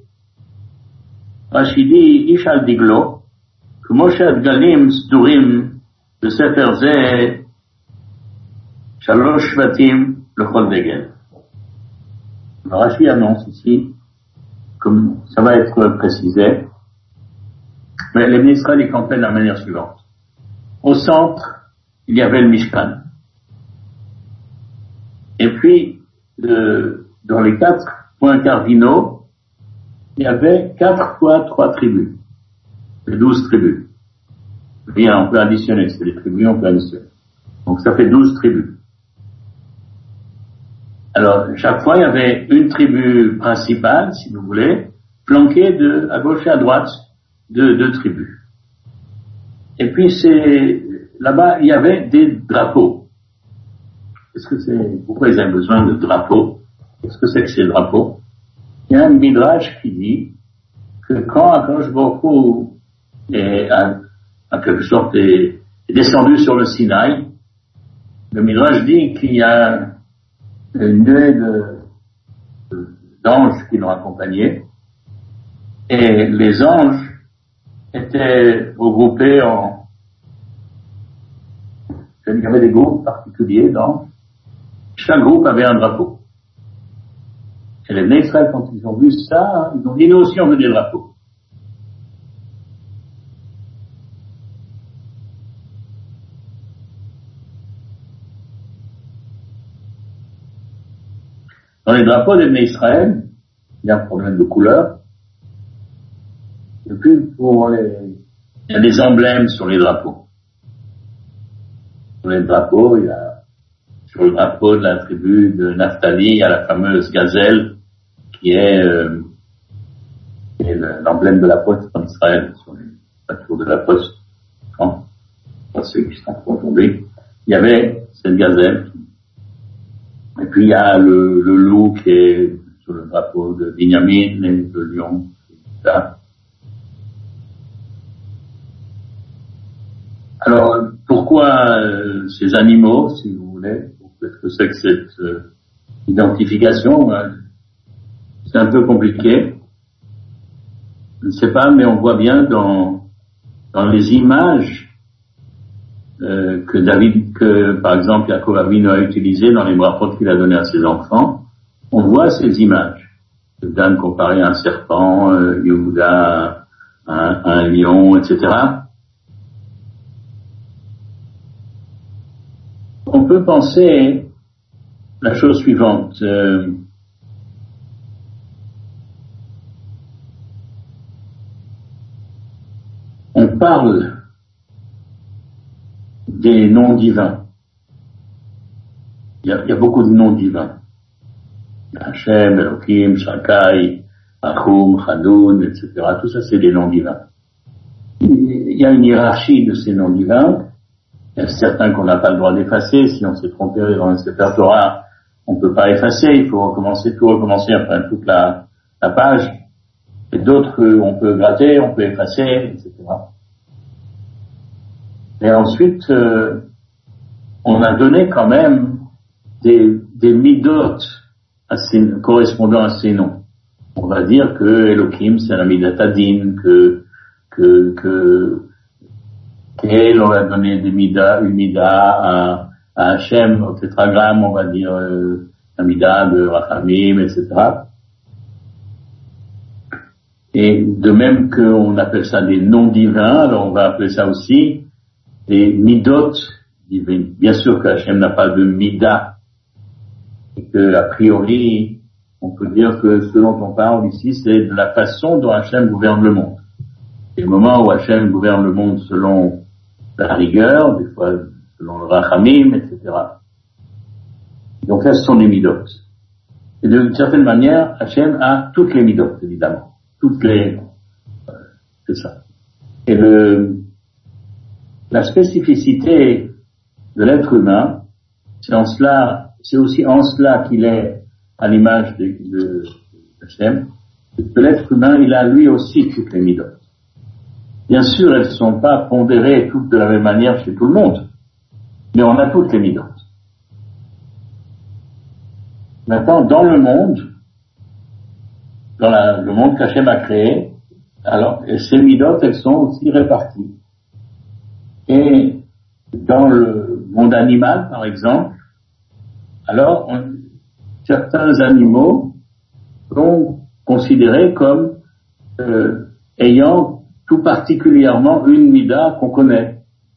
Rachidi ish al diglo, que Moshe Adgalim Sdurim de Sefer Zeh, Shalosh Shvatim, le Chol Degel. Rashi annonce ici, comme ça va être précisé, mais les ministres les campaient de la manière suivante. Au centre, il y avait le Mishkan. Et puis, de, dans les quatre points cardinaux, il y avait quatre fois trois tribus. Les douze tribus. Bien, on peut additionner, c'est les tribus, on peut additionner. Donc ça fait douze tribus. Alors, chaque fois, il y avait une tribu principale, si vous voulez, flanquée de, à gauche et à droite de deux tribus. Et puis c'est, là-bas, il y avait des drapeaux. Qu'est-ce que c'est? Pourquoi ils ont besoin de drapeaux? Qu'est-ce que c'est que ces drapeaux? Il y a un midrash qui dit que quand Akadosh Baruch Hu est, en quelque sorte, est, est descendu sur le Sinaï, le midrash dit qu'il y a une nuée de, de, d'anges qui l'ont accompagné, et les anges étaient regroupés en, il y avait des groupes particuliers dans, chaque groupe avait un drapeau. Et les Israël, quand ils ont vu ça, ils ont dit, nous aussi on veut des drapeaux. Dans les drapeaux des Israël, il y a un problème de couleur. Et puis, pour les, il y a des emblèmes sur les drapeaux. Sur les drapeaux, il y a, sur le drapeau de la tribu de Naphtali, il y a la fameuse gazelle, qui est, euh, qui est l'emblème de la poste en Israël, sur les voitures de la poste. Hein, pour ceux qui sont tombés. Il y avait cette gazelle. Et puis, il y a le, le loup qui est sur le drapeau de Binyamin, et le lion, et cetera. Alors, pourquoi euh, ces animaux, si vous voulez, qu'est-ce que c'est que cette euh, identification hein, c'est un peu compliqué. Je ne sais pas, mais on voit bien dans, dans les images euh, que David, que par exemple Yaakov Avinu a utilisées dans les brachot qu'il a donné à ses enfants, on voit ces images. Dan comparé à un serpent, euh, Yehuda à un, à un lion, et cetera. On peut penser la chose suivante. Euh, on parle des noms divins. Il y a, il y a beaucoup de noms divins. Hachem, Elohim, Shakai, Achum, Hadoun, et cetera. Tout ça, c'est des noms divins. Il y a une hiérarchie de ces noms divins. Il y a certains qu'on n'a pas le droit d'effacer. Si on s'est trompé dans le Sefer Torah, on ne peut pas effacer. Il faut recommencer, tout recommencer après toute la, la page. Et d'autres, on peut gratter, on peut effacer, et cetera. Et ensuite, euh, on a donné quand même des, des midot à ces, correspondant à ces noms. On va dire que Elohim, c'est la midat adin, que, que, que, Et on va donner des midas, une mida à, à Hachem, au tétragramme, on va dire euh, un mida de Rachamim, et cetera. Et de même qu'on appelle ça des noms divins, alors on va appeler ça aussi des midot divines. Bien sûr que Hachem n'a pas de mida, et que a priori, on peut dire que ce dont on parle ici, c'est de la façon dont Hachem gouverne le monde. Et le moment où Hachem gouverne le monde selon la rigueur, des fois selon le rachamim, et cetera. Donc là, ce sont les midot. Et d'une certaine manière, Hachem a toutes les midot, évidemment. Toutes les... Euh, c'est ça. Et le, la spécificité de l'être humain, c'est en cela, c'est aussi en cela qu'il est à l'image de, de, de Hachem, que l'être humain, il a lui aussi toutes les midot. Bien sûr, elles ne sont pas pondérées toutes de la même manière chez tout le monde, mais on a toutes les midot. Maintenant, dans le monde, dans la, le monde qu'Hachem a créé, alors, et ces midot, elles sont aussi réparties. Et dans le monde animal, par exemple, alors, on, certains animaux sont considérés comme euh, ayant tout particulièrement une mida qu'on connaît.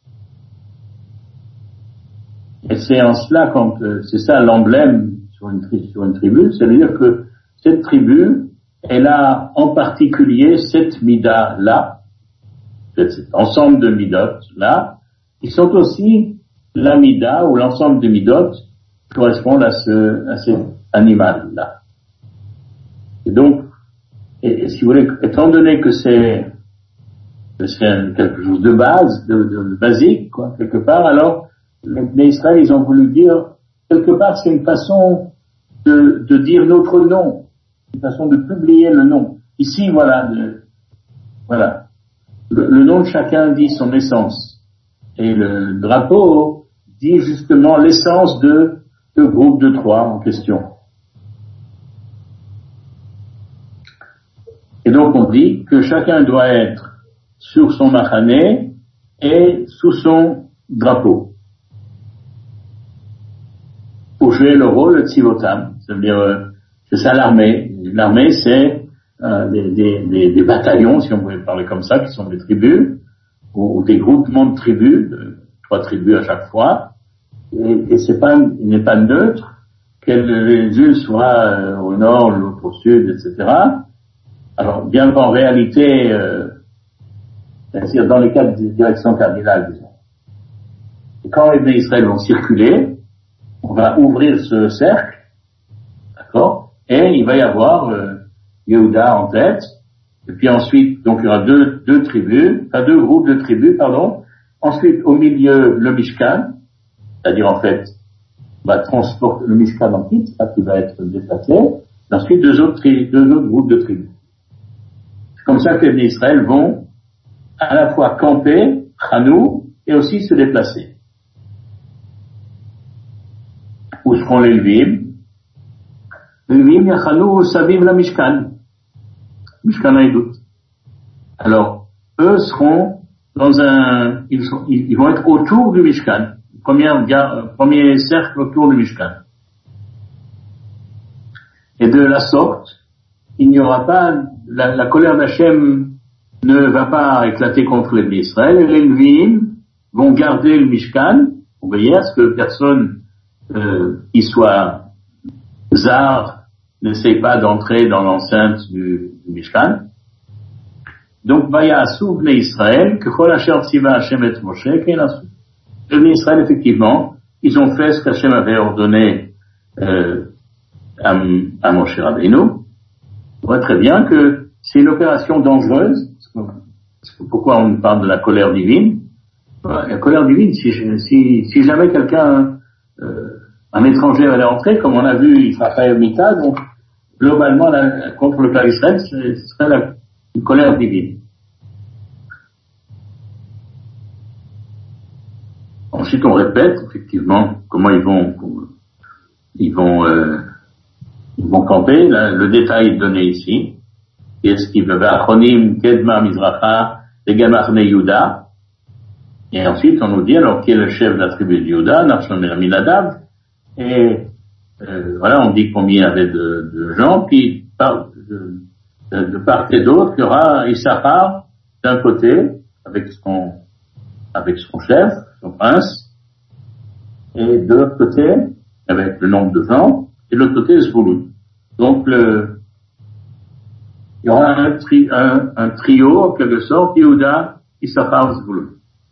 Et c'est en cela, quand, euh, c'est ça l'emblème sur une, tri- sur une tribu, c'est-à-dire que cette tribu, elle a en particulier cette mida-là, cet ensemble de midot-là, qui sont aussi la mida ou l'ensemble des midot qui correspondent à ce, à cet animal-là. Et donc, et, et si vous voulez, étant donné que c'est c'est quelque chose de base, de, de basique, quoi, quelque part, alors, les Israël, ils ont voulu dire, quelque part, c'est une façon de, de dire notre nom, une façon de publier le nom. Ici, voilà, de, voilà. Le, le nom de chacun dit son essence. Et le drapeau dit justement l'essence de ce groupe de trois en question. Et donc, on dit que chacun doit être sur son machané et sous son drapeau. Pour jouer le rôle de Tzivotam. C'est-à-dire, euh, c'est ça l'armée. L'armée, c'est euh, des, des, des, des bataillons, si on pouvait parler comme ça, qui sont des tribus, ou, ou des groupements de tribus, de, trois tribus à chaque fois. Et, et c'est pas, il n'est pas neutre, qu'elles unes soient euh, au nord, l'autre au sud, et cetera. Alors, bien qu'en réalité, euh, c'est-à-dire dans les quatre directions cardinales, disons. Et quand les Bnei Israël vont circuler, on va ouvrir ce cercle, d'accord, et il va y avoir euh, Yehuda en tête, et puis ensuite, donc il y aura deux, deux tribus, enfin deux groupes de tribus, pardon. Ensuite, au milieu, le Mishkan, c'est-à-dire en fait, on va transporter le Mishkan en kit, ça qui va être déplacé, et ensuite deux autres, tri- deux autres groupes de tribus. C'est comme ça que les Bnei Israël vont à la fois camper, Chanou, et aussi se déplacer. Où seront les Levim? Les Levim, Yachanou, Saviv la Mishkan. Mishkan Haïdout. Alors, eux seront dans un, ils, sont, ils, ils vont être autour du Mishkan. Premier, premier cercle autour du Mishkan. Et de la sorte, il n'y aura pas, la, la colère d'Hachem ne va pas éclater contre les Bnei Israël, et les Levim vont garder le Mishkan, pour veiller à ce que personne, euh, qui soit zar, n'essaye pas d'entrer dans l'enceinte du, du Mishkan. Donc, Vayasu Bnei Israël, que Kol Asher Tziva Hashem et Moshe, Kenasu. Les Bnei Israël, effectivement, ils ont fait ce qu'Hachem avait ordonné, euh, à, à Moshe Rabbeinu. On voit très bien que c'est une opération dangereuse. Pourquoi on parle de la colère divine? La colère divine, si, si, si jamais quelqu'un, euh, un étranger allait entrer, comme on a vu Israël Mita, donc globalement, la, contre le peuple Israël, ce serait la, une colère divine. Ensuite, on répète effectivement comment ils vont, ils vont, euh, ils vont camper. Là, le détail est donné ici. Qu'est-ce qu'il veut? Achronim, Kedma, Mizracha, Egamachne Yehuda. Et ensuite, on nous dit alors qui est le chef de la tribu de Yehuda, Nachshon et Aminadav. Et euh, voilà, on dit combien il y avait de, de gens. Puis par, de, de, de part et d'autre, il y aura Issachar d'un côté avec son avec son chef, son prince, et de l'autre côté avec le nombre de gens, et de l'autre côté Zvouloun. Donc le il y aura un, tri, un, un trio, en quelque sorte, Yehuda, Issachar, Zvouloun.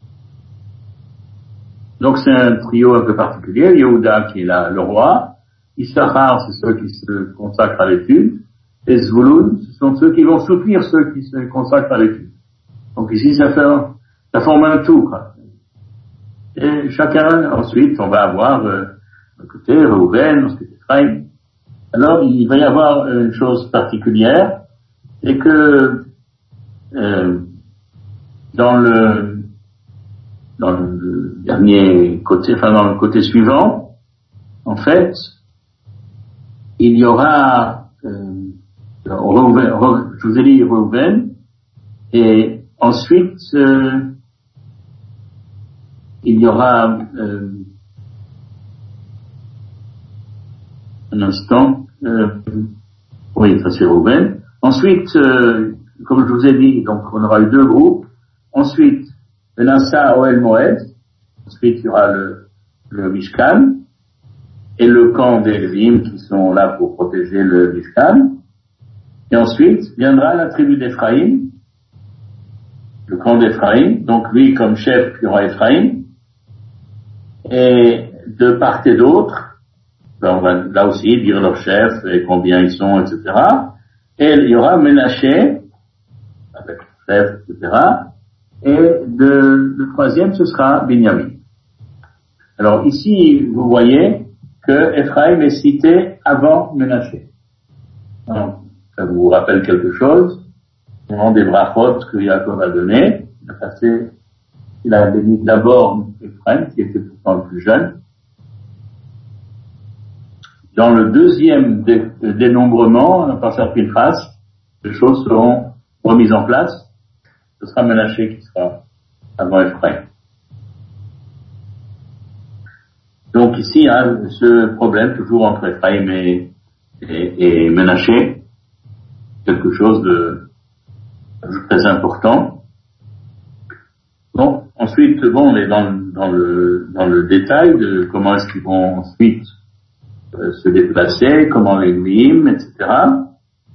Donc c'est un trio un peu particulier. Yehuda qui est là, le roi. Issachar, c'est ceux qui se consacrent à l'étude. Et Zvouloun, ce sont ceux qui vont soutenir ceux qui se consacrent à l'étude. Donc ici, ça fait, ça forme un tout, quoi. Et chacun, ensuite, on va avoir, euh, d'un côté, Reuven, ensuite Ephraim. Alors, il va y avoir une chose particulière, c'est que, euh, dans le, dans le dernier côté, enfin dans le côté suivant, en fait, il y aura, euh, Reuven, je vous ai dit Reuven, et ensuite, euh, il y aura, euh, un instant, euh, oui, ça c'est Reuven. Ensuite, euh, comme je vous ai dit, donc on aura eu deux groupes. Ensuite, le Nassa Oel Moed. Ensuite, il y aura le, le Mishkan et le camp des Levim qui sont là pour protéger le Mishkan. Et ensuite, viendra la tribu d'Ephraïm, le camp d'Ephraïm. Donc lui, comme chef, il y aura Ephraïm. Et de part et d'autre, ben on va là aussi dire leur chef et combien ils sont, et cetera. Et il y aura Ménaché, avec le chef, et cetera. Et de, le troisième, ce sera Binyamin. Alors ici, vous voyez que Ephraïm est cité avant Ménaché. Alors, ça vous rappelle quelque chose? Au moment des brachot que Yaakov a donné, il a passé, il a béni d'abord Ephraïm, qui était pourtant le plus jeune. Dans le deuxième dé, dénombrement, par Pinchas, les choses seront remises en place. ce sera Ménaché qui sera avant Ephraïm. Donc ici, il y a ce problème toujours entre Ephraïm et, et, et Ménaché, quelque chose de très important. Bon, ensuite, bon, on est dans, dans le dans le détail de comment est-ce qu'ils vont ensuite euh, se déplacer, comment les Lévim, et cetera.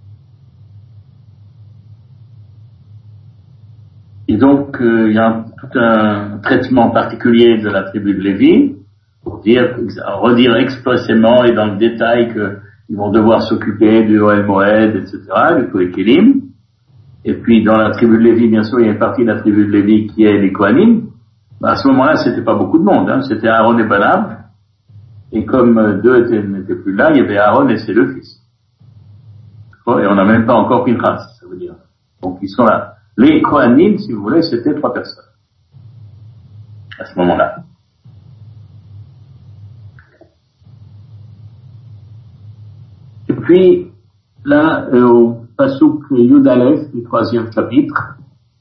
Et donc, euh, il y a un, tout un traitement particulier de la tribu de Lévi, pour dire, redire expressément et dans le détail qu'ils vont devoir s'occuper du Ohel Moed, et cetera, du Kohen Kelim. Et puis, dans la tribu de Lévi, bien sûr, il y a une partie de la tribu de Lévi qui est les Kohanim. À ce moment-là, c'était pas beaucoup de monde, hein. C'était Aaron et Banav. Et comme deux étaient, n'étaient plus là, il y avait Aaron et ses deux fils. Et on n'a même pas encore Pinchas, ça veut dire. Donc, ils sont là. Les Kohanim, si vous voulez, c'était trois personnes. À ce moment-là. Et puis, là, euh, au Pasuk Yud Aleph du troisième chapitre,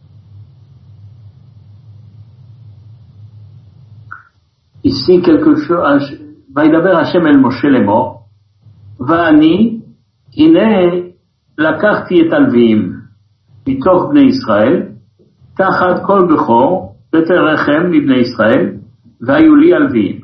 ici quelque chose, Vaïdaber Hashem el Moshe lemo, Va'ani, hine, lakarti et alvim, mitov bnei Israël, tachat kol bechor, beterechem libnei Israël, va'yuli alvim.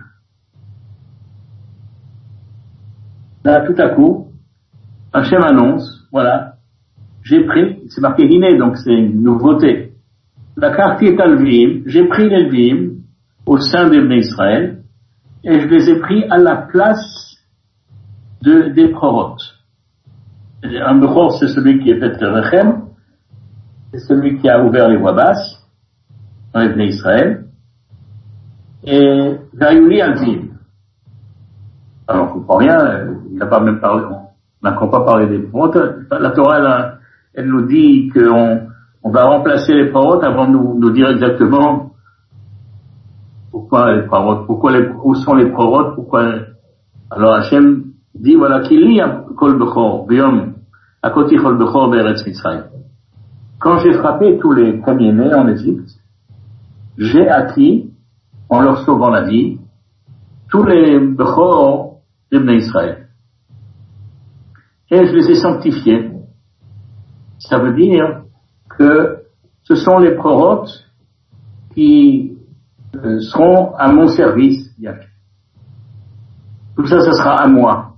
Là, tout à coup, Hachem annonce, voilà, j'ai pris, c'est marqué Hiné, donc c'est une nouveauté. La carte est alvim, j'ai pris les Lvim au sein des Bnei Israël, et je les ai pris à la place de, des Prorot. Un Bechor, c'est celui qui est fait le Rechem, c'est celui qui a ouvert les voies basses, dans les Bnei Israël, et Vayuli alvim. Alors, on comprend rien, il n'a pas même parlé, on n'apprend pas parler des Prorot. La Torah, elle, elle nous dit qu'on on va remplacer les Prorot avant de nous, nous dire exactement pourquoi les Prorot, pourquoi les, où sont les Prorot, pourquoi. Alors Hachem dit, voilà, qu'il y a Kol Bechor, Biom, Akoti Kol Bechor, Be'eretz Mitzrayim. Quand j'ai frappé tous les premiers-nés en Égypte, j'ai acquis, en leur sauvant la vie, tous les Bechor des Bnei Israël. Et je les ai sanctifiés. Ça veut dire que ce sont les Prorot qui euh, seront à mon service. Tout ça, ça sera à moi.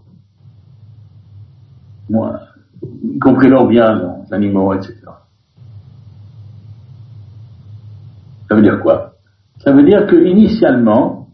Moi, y compris leurs biens, leurs animaux, et cetera. Ça veut dire quoi? Ça veut dire que initialement,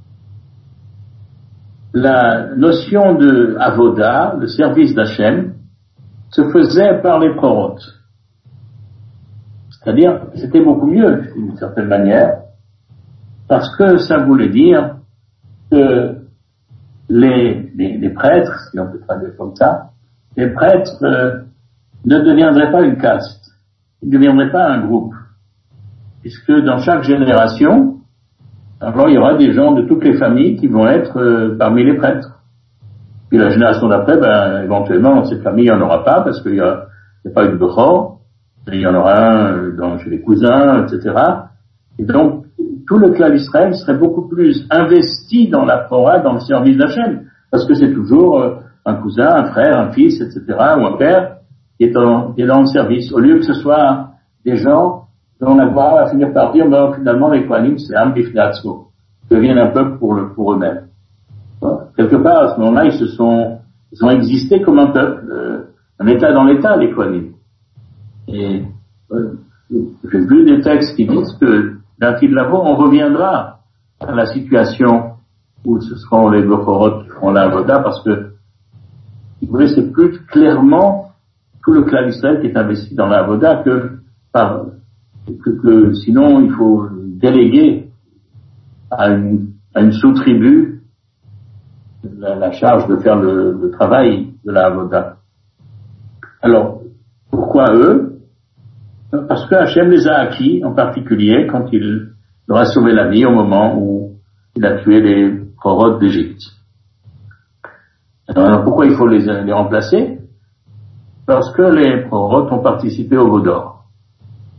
la notion de avoda, le service d'Hachem, se faisait par les Prorot. C'est-à-dire, c'était beaucoup mieux, d'une certaine manière, parce que ça voulait dire que les, les, les prêtres, si on peut traduire comme ça, les prêtres euh, ne deviendraient pas une caste, ils ne deviendraient pas un groupe, puisque dans chaque génération, alors il y aura des gens de toutes les familles qui vont être euh, parmi les prêtres. Puis la génération d'après, ben, éventuellement, dans cette famille, il n'y en aura pas, parce qu'il n'y a, a pas eu de Bechor, il y en aura un dans, chez les cousins, et cetera. Et donc, tout le clan d'Israël serait beaucoup plus investi dans la Torah, dans le service d'Hachem, parce que c'est toujours euh, un cousin, un frère, un fils, et cetera, ou un père, qui est, en, qui est dans le service, au lieu que ce soit des gens dont la gloire va finir par dire, ben, finalement, les Kohanim, c'est Am Bifnei Atzmo, deviennent un peuple pour, le, pour eux-mêmes. Quelque part, à ce moment-là, ils se sont, ils ont existé comme un peuple, euh, un État dans l'État, les Kohanim. Et euh, j'ai vu des textes qui disent que d'un fil de labo, on reviendra à la situation où ce seront les Bechorot qui feront l'avoda, parce que, vous voyez, c'est plus clairement tout le clan d'Israël qui est investi dans l'avoda que par, que, que sinon il faut déléguer à une, à une sous-tribu La, la charge de faire le, le travail de la avoda. Alors, pourquoi eux? Parce que Hachem les a acquis, en particulier quand il leur a sauvé la vie au moment où il a tué les Prorot d'Égypte. Alors, pourquoi il faut les, les remplacer? Parce que les Prorot ont participé au veau d'or.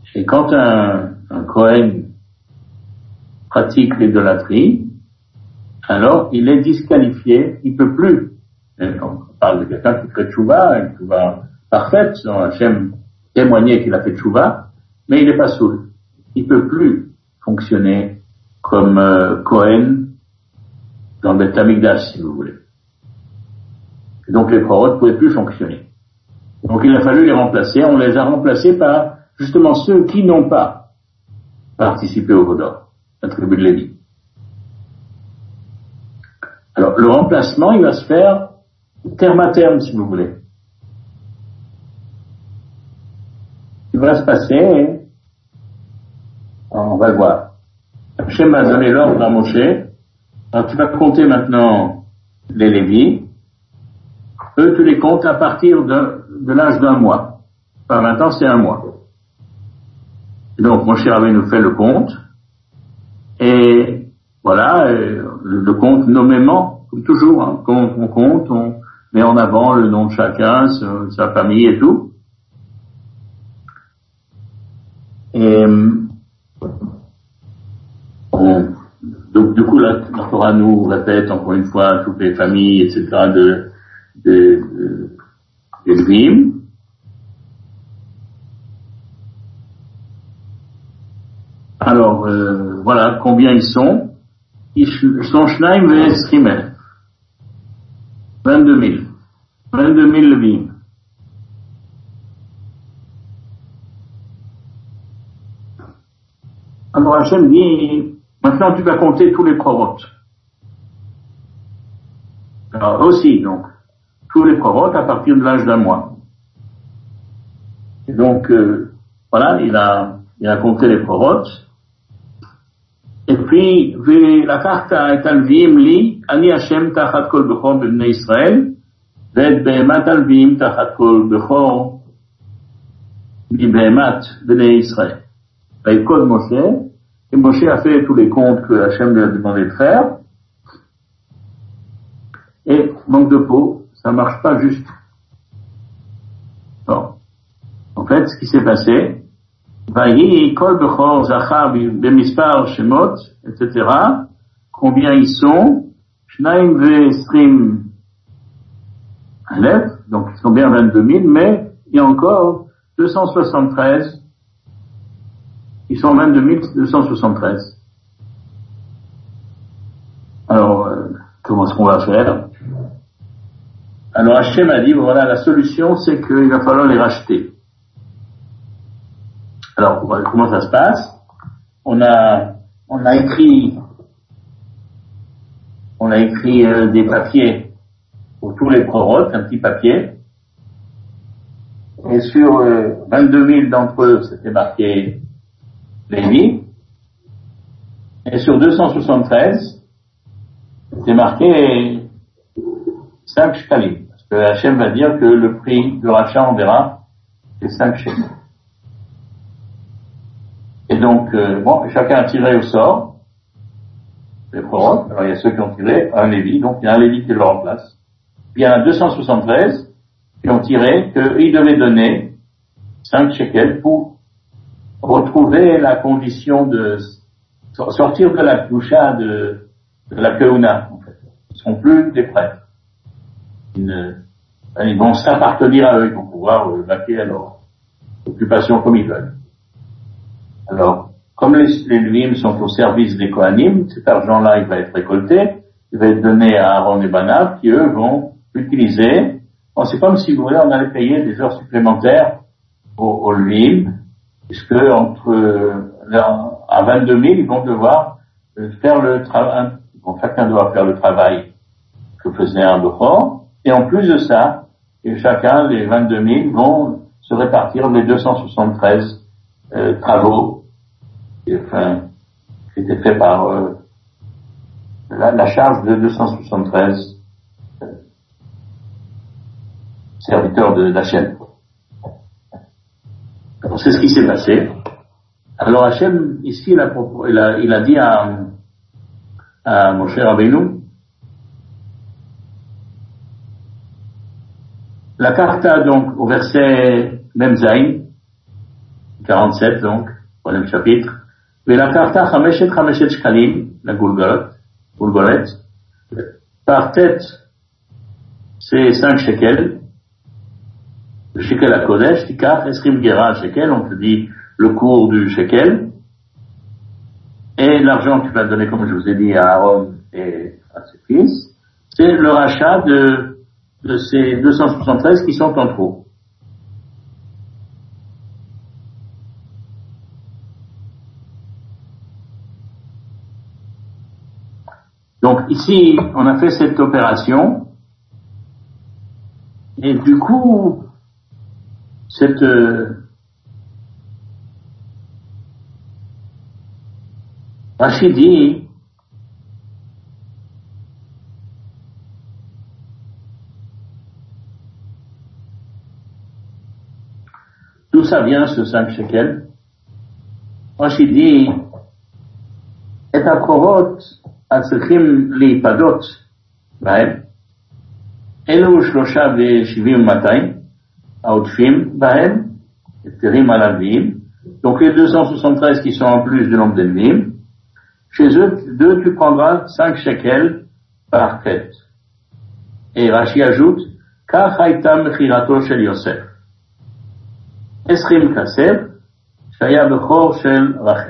Et quand un, un Kohen pratique l'idolâtrie, alors il est disqualifié, il peut plus. Et on parle de quelqu'un qui fait tchouva, une tchouva parfaite, dont Hachem témoignait qu'il a fait tchouva, mais il n'est pas soul. Il peut plus fonctionner comme euh, Kohen dans le Beth Amikdash, si vous voulez. Et donc les prorotes ne pouvaient plus fonctionner. Donc il a fallu les remplacer. On les a remplacés par justement ceux qui n'ont pas participé au Vaudor, la tribu de Lévi. Alors le remplacement, il va se faire terme à terme, si vous voulez. Il va se passer, on va le voir. Hachem a donné l'ordre à Moshe. Alors tu vas compter maintenant les Lévis. Eux, tu les comptes à partir de, de l'âge d'un mois. Enfin, maintenant, c'est un mois. Et donc, Moshe Rabbeinu nous fait le compte. Et voilà, le, le compte nommément, comme toujours. Hein, compte, on compte, on met en avant le nom de chacun, sa, sa famille et tout. Et on, donc, du coup, la, la Torah nous répète encore une fois toutes les familles, et cetera de des de, de Lévim. Alors, euh, voilà combien ils sont. Ils sont Shnaim ve'esrimel. vingt-deux mille. vingt-deux mille Lévim. Alors Hachem dit, maintenant tu vas compter tous les prorotes. Alors aussi, donc, tous les prorotes à partir de l'âge d'un mois. Et donc, euh, voilà, il a, il a compté les prorotes. Et puis, la carte est alvim li, ani Hashem tachat kol bechor b'bnei Israël, v'et behemat alvim tachat kol bechor mi behemat b'nei Israël. Et code Moshe, et Moshe a fait tous les comptes que Hashem lui a demandé de faire. Et manque de peau, ça marche pas juste. Bon. En fait, ce qui s'est passé, Vayi kol bechor zachar b'mispar shemot, et cetera. Combien ils sont? Shnaim ve'estrim alef, donc ils sont bien vingt-deux mille, mais il y a encore deux cent soixante-treize. Ils sont vingt-deux mille deux cent soixante-treize. Alors, euh, comment est-ce qu'on va faire? Alors Hachem a dit, voilà, la solution, c'est qu'il va falloir les racheter. Alors, comment ça se passe? On a, on a écrit, on a écrit euh, des papiers pour tous les prorotes, un petit papier. Et sur euh, vingt-deux mille d'entre eux, c'était marqué Lévi. Et sur deux cent soixante-treize, c'était marqué cinq shkalim. Parce que Hachem va dire que le prix de rachat, on verra, c'est cinq shekels. Et donc, euh, bon, chacun a tiré au sort les prorotes. Alors, il y a ceux qui ont tiré un Lévi, donc il y a un Lévi qui le remplace. Puis il y en a deux cent soixante-treize qui ont tiré qu'ils devaient donner cinq shekels pour retrouver la condition de sortir de la doucha de, de la keuna, en fait. Ils ne sont plus des prêtres. Ils, ne, ils vont s'appartenir à eux, ils vont pouvoir euh, vaquer à leur occupation comme ils veulent. Alors, comme les, les Lévim sont au service des Kohanim, cet argent-là, il va être récolté, il va être donné à Aaron et Banav, qui eux vont l'utiliser. Bon, c'est comme si vous voulez, on allait payer des heures supplémentaires aux, aux Lévim, puisque entre euh, à vingt-deux mille, ils vont devoir euh, faire le travail, bon, chacun doit faire le travail que faisait un Bechor, et en plus de ça, et chacun, les vingt-deux mille, vont se répartir les deux cent soixante-treize euh, travaux, et, enfin, qui étaient faits par euh, la, la charge de deux cent soixante-treize euh, serviteurs de la chaîne. Alors, c'est ce qui s'est passé. Alors Hachem, ici, il a, il a, il a dit à, à Moshe Rabbeinu, la carta, donc, au verset Memzaïn, quarante-sept donc, troisième chapitre. La karta chameshet chameshet shkalim, la goulgolette, goulgolette. Par tête, c'est cinq shekels. Le shekel à Kodesh, tikar, esrim gera shekel, on te dit le cours du shekel. Et l'argent que tu vas donner, comme je vous ai dit, à Aaron et à ses fils, c'est le rachat de, de ces deux cent soixante-treize qui sont en trop. Donc ici, on a fait cette opération, et du coup, cette euh, Rachid dit d'où ça vient ce cinq shekels. Rachid dit et à korot הצריכים להיפדות בהם, אלו שלושה ושבעים ומאתיים, העודפים בהם, היתרים על הלווים, donc les deux cent soixante-treize qui sont en plus du nombre d'ennemis, chez eux, deux, tu prendras cinq shekels par tête. Et Rashi ajoute, כך הייתה מכירתו של יוסף. עשרים כסף, שהיה בכור של רחל.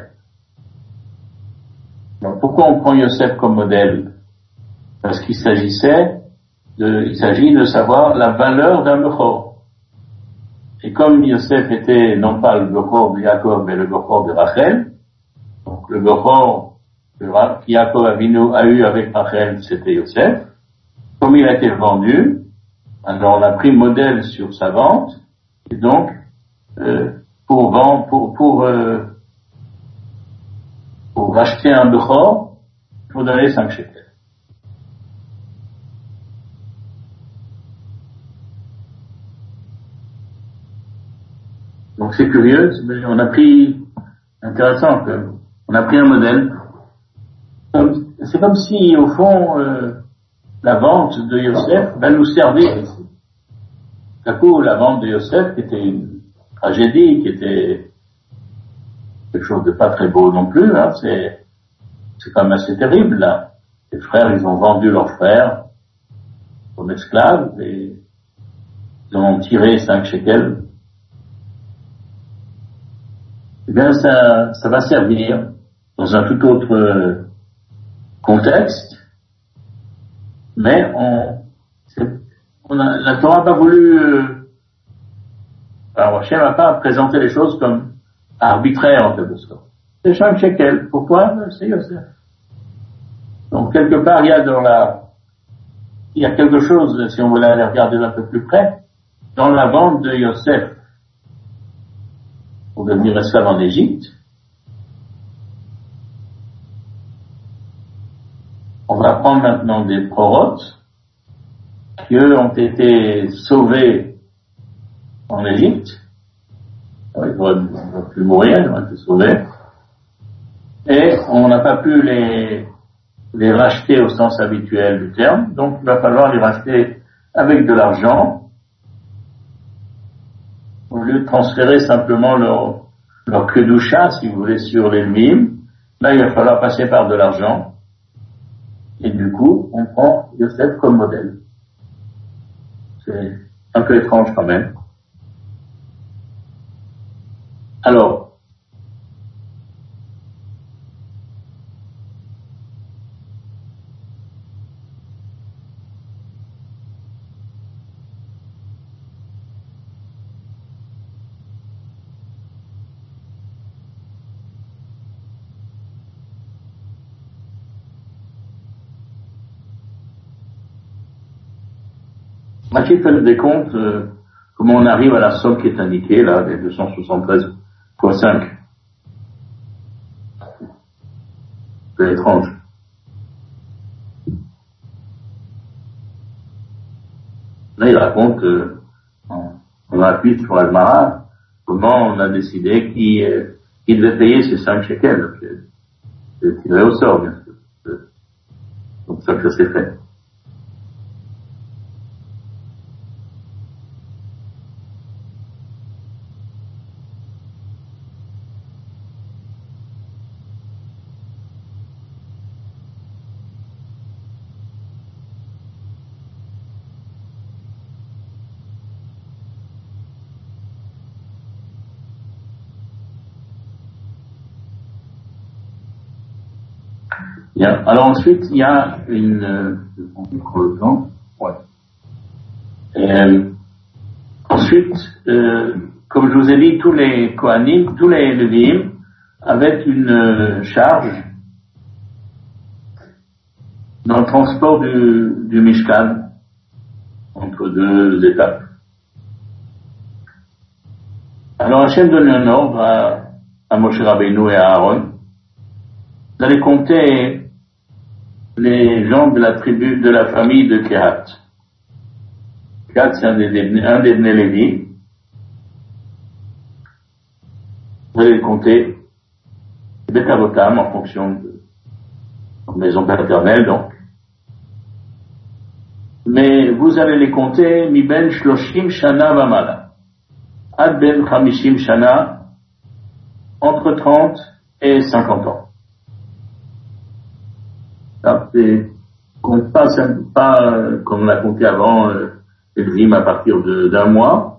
Donc, pourquoi on prend Yosef comme modèle? Parce qu'il s'agissait de, il s'agit de savoir la valeur d'un Bechor. Et comme Yosef était non pas le Bechor de Yaakov, mais le Bechor de Rachel, donc le Bechor que Yaakov a eu avec Rachel, c'était Yosef. Comme il a été vendu, alors on a pris modèle sur sa vente, et donc, euh, pour vendre, pour, pour, euh, Pour racheter un Bechor, il faut donner cinq shekels. Donc c'est curieux, mais on a pris, intéressant, on a pris un modèle. C'est comme si, au fond, euh, la vente de Yosef va nous servir ici. Tout à coup, la vente de Yosef, qui était une tragédie, qui était quelque chose de pas très beau non plus, hein, c'est, c'est quand même assez terrible, là. Les frères, ils ont vendu leur frère comme esclaves et ils en ont tiré cinq shekels. Eh bien, ça, ça va servir dans un tout autre contexte, mais on, on a, la Torah n'a pas voulu, euh, alors Hachem n'a pas présenté les choses comme arbitraire en quelque sorte. C'est cinq shekels. Pourquoi? C'est Yosef. Donc quelque part il y a dans la, il y a quelque chose, si on voulait aller regarder un peu plus près, dans la vente de Yosef pour devenir esclave en Égypte. On va prendre maintenant des prorotes qui eux ont été sauvés en Égypte. Ils n'ont pu mourir, ils ont été sauvés. Et on n'a pas pu les, les racheter au sens habituel du terme, donc il va falloir les racheter avec de l'argent, au lieu de transférer simplement leur, leur kedusha, si vous voulez, sur les mim. Là, il va falloir passer par de l'argent. Et du coup, on prend Yosef comme modèle. C'est un peu étrange quand même. Alors, Machi fait le décompte, euh, comment on arrive à la somme qui est indiquée, là, des deux cent soixante-treize virgule cinq. C'est étrange. Là, il raconte, euh, on appuie sur Almara, comment on a décidé qui, euh, qui devait payer ces cinq shekels. C'est tiré au sort, bien sûr. Donc ça que ça s'est fait. Bien. Alors ensuite, il y a une... Euh, je prends le temps. Ouais. Euh, ensuite, euh, comme je vous ai dit, tous les Kohanim, tous les Lévi'im, avaient une euh, charge dans le transport du, du Mishkan, entre deux étapes. Alors Hachem donne un ordre à, à Moshe Rabbeinu et à Aaron d'aller compter les gens de la tribu, de la famille de Kehat. Kehat, c'est un des, un des Bnei Lévi. Vous allez les compter Bet Avotam en fonction de leur maison paternelle, donc. Mais vous allez les compter mi ben shloshim shana vamala. Ad ben chamishim shana, entre trente et cinquante ans. Ça, c'est, compte pas, pas euh, comme on l'a compté avant, euh, les Lévi'im à partir de, d'un mois.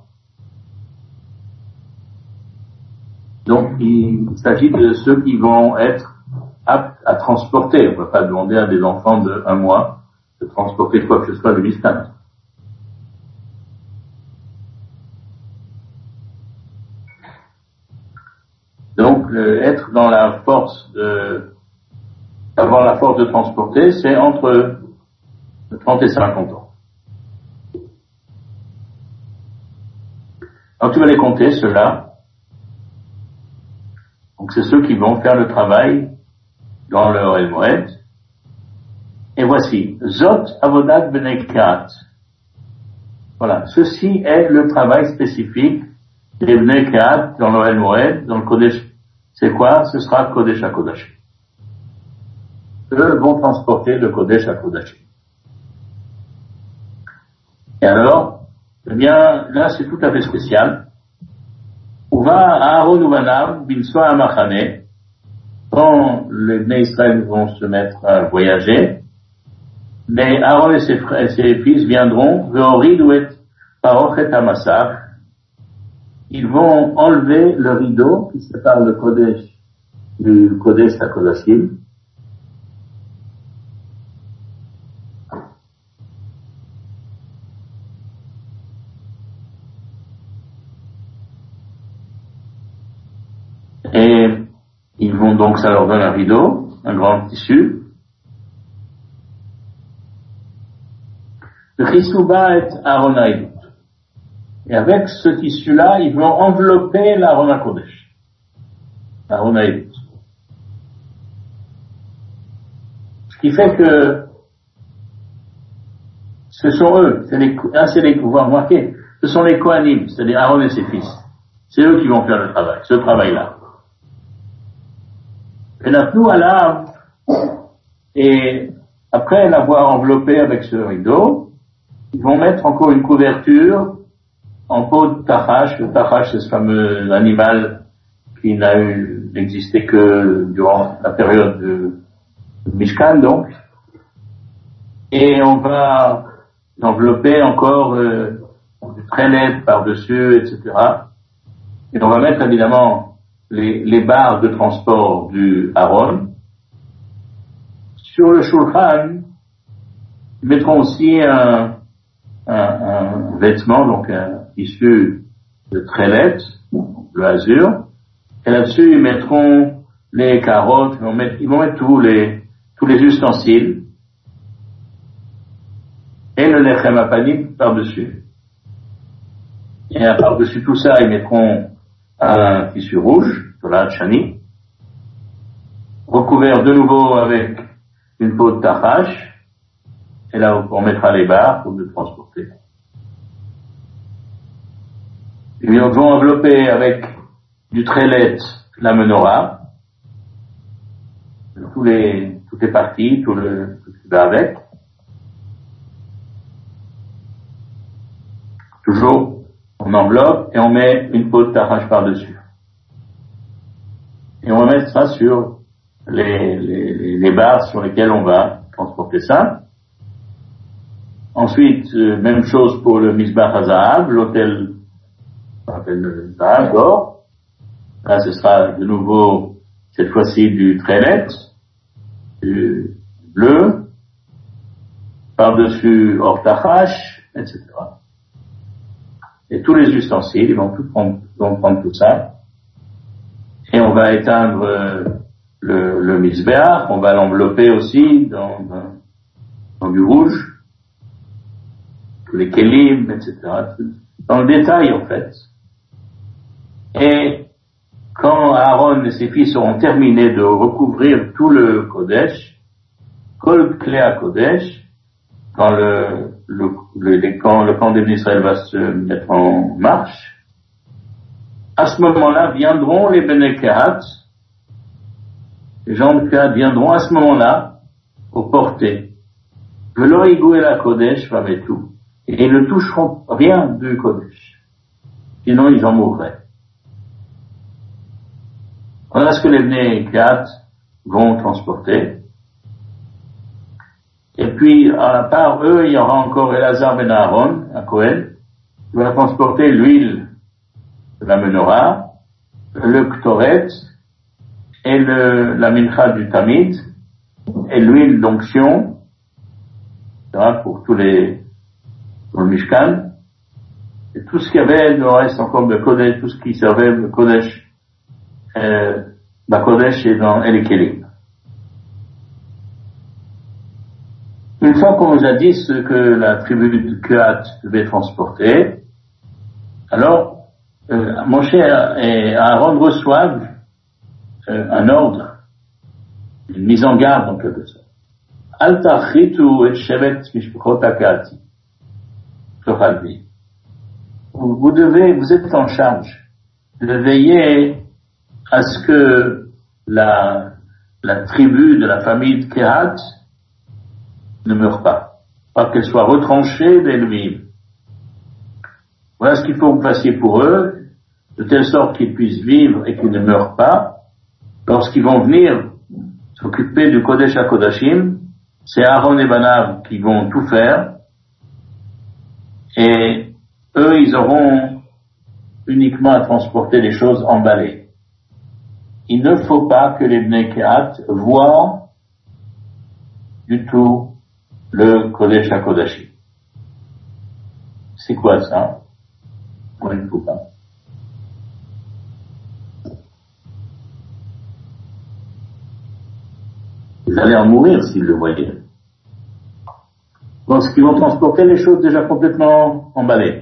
Donc, il s'agit de ceux qui vont être aptes à transporter. On ne va pas demander à des enfants de un mois de transporter quoi que ce soit de Mishkan. Donc, euh, être dans la force de, avoir la force de transporter, c'est entre trente et cinquante ans. Alors, tu vas les compter, ceux-là. Donc, c'est ceux qui vont faire le travail dans le Ohel Moed. Et voici, Zot Avodat Bnei Kehat. Voilà, ceci est le travail spécifique des Bnei Kehat dans le Ohel Moed, dans le Kodesh. C'est quoi? Ce sera Kodesh à Kodesh. Eux vont transporter le Kodesh à Kodesh. Et alors, eh bien, là, c'est tout à fait spécial. On va à Aaron Uvanav, Binswa Amachane, quand les Bnei Israël vont se mettre à voyager, mais Aaron et ses frères et ses fils viendront, Ve'oridouet Parochet Amassach, ils vont enlever le rideau qui sépare le Kodesh du Kodesh à Kodashim. Et ils vont donc, ça leur donne un rideau, un grand tissu. Le Chisouba est Aaronaïdut. Et avec ce tissu-là, ils vont envelopper l'Aaron HaKodesh. Aaronaïdut. Ce qui fait que ce sont eux, c'est les, ah, c'est les, vous remarquez, ce sont les Kohanim, c'est-à-dire Aaron et ses fils. C'est eux qui vont faire le travail, ce travail-là. Et nous à l'âme, et après l'avoir enveloppé avec ce rideau, ils vont mettre encore une couverture en peau de tachash. Le tachash, c'est ce fameux animal qui n'a eu, n'existé que durant la période de Mishkan, donc. Et on va envelopper encore euh, du traînette par-dessus, et cetera. Et on va mettre évidemment les, les barres de transport du Aaron. Sur le Shulchan, ils mettront aussi un, un, un vêtement, donc un tissu de traînette, le azur. Et là-dessus, ils mettront les carottes, ils vont mettre, ils vont mettre tous les, tous les ustensiles. Et le lechem apanim par-dessus. Et par-dessus tout ça, ils mettront un tissu rouge, la chani, recouvert de nouveau avec une peau de tachash, et là on mettra les barres pour le transporter. Ils vont envelopper avec du trélet la menorah, tous les, toutes les parties, tout le, tout ce qui va avec. Toujours, on enveloppe et on met une peau de tachash par-dessus. Et on va mettre ça sur les, les, les barres sur lesquelles on va transporter ça. Ensuite, euh, même chose pour le Mizbach HaZahav, l'hôtel, on appelle le Zahav d'or. Là, ce sera de nouveau, cette fois-ci, du trélet, par-dessus bleu, par-dessus ortachash, et cetera. Et tous les ustensiles, ils vont tout prendre, vont prendre tout ça. Et on va éteindre euh, le, le misbéach, on va l'envelopper aussi dans, dans, dans du rouge, tous les kélim, et cetera. Dans le détail, en fait. Et quand Aaron et ses fils auront terminé de recouvrir tout le Kodesh, Kol Klea Kodesh, quand le, le, le, quand le camp d'Israël va se mettre en marche, à ce moment-là viendront les Bnei Kehat, les gens de Kehat viendront à ce moment-là au porter. Velo igou et la Kodesh va mettre tout. Et ils ne toucheront rien du Kodesh. Sinon ils en mourraient. Voilà ce que les Bnei Kehat vont transporter. Et puis, à part eux, il y aura encore Elazar ben Aaron, à Kohen, qui va transporter l'huile de la menorah, le Ktoret, et le, la mincha du Tamid, et l'huile d'onction, pour tous les, pour le Mishkan, et tout ce qu'il y avait, il reste encore de Kodesh, tout ce qui servait de Kodesh, euh, la Kodesh est dans El Kelim. Une fois qu'on nous a dit ce que la tribu de Kehat devait transporter, alors euh, Moshe et Aaron reçoivent euh, un ordre, une mise en garde en quelque sorte. Al tachitu et shevet mishpachot hakehati. Vous devez, vous êtes en charge de veiller à ce que la, la tribu de la famille de Kehat ne meure pas, pas qu'elle soit retranchée d'elle-même. Voilà ce qu'il faut que vous fassiez pour eux, de telle sorte qu'ils puissent vivre et qu'ils ne meurent pas. Lorsqu'ils vont venir s'occuper du Kodesh HaKodashim, c'est Aaron et Banav qui vont tout faire, et eux, ils auront uniquement à transporter les choses emballées. Il ne faut pas que les Bnei Kehat voient du tout le Kodesh HaKodashim. C'est quoi ça? On ne faut pas. Vous allez en mourir s'ils le voyaient. Parce qu'ils vont transporter les choses déjà complètement emballées.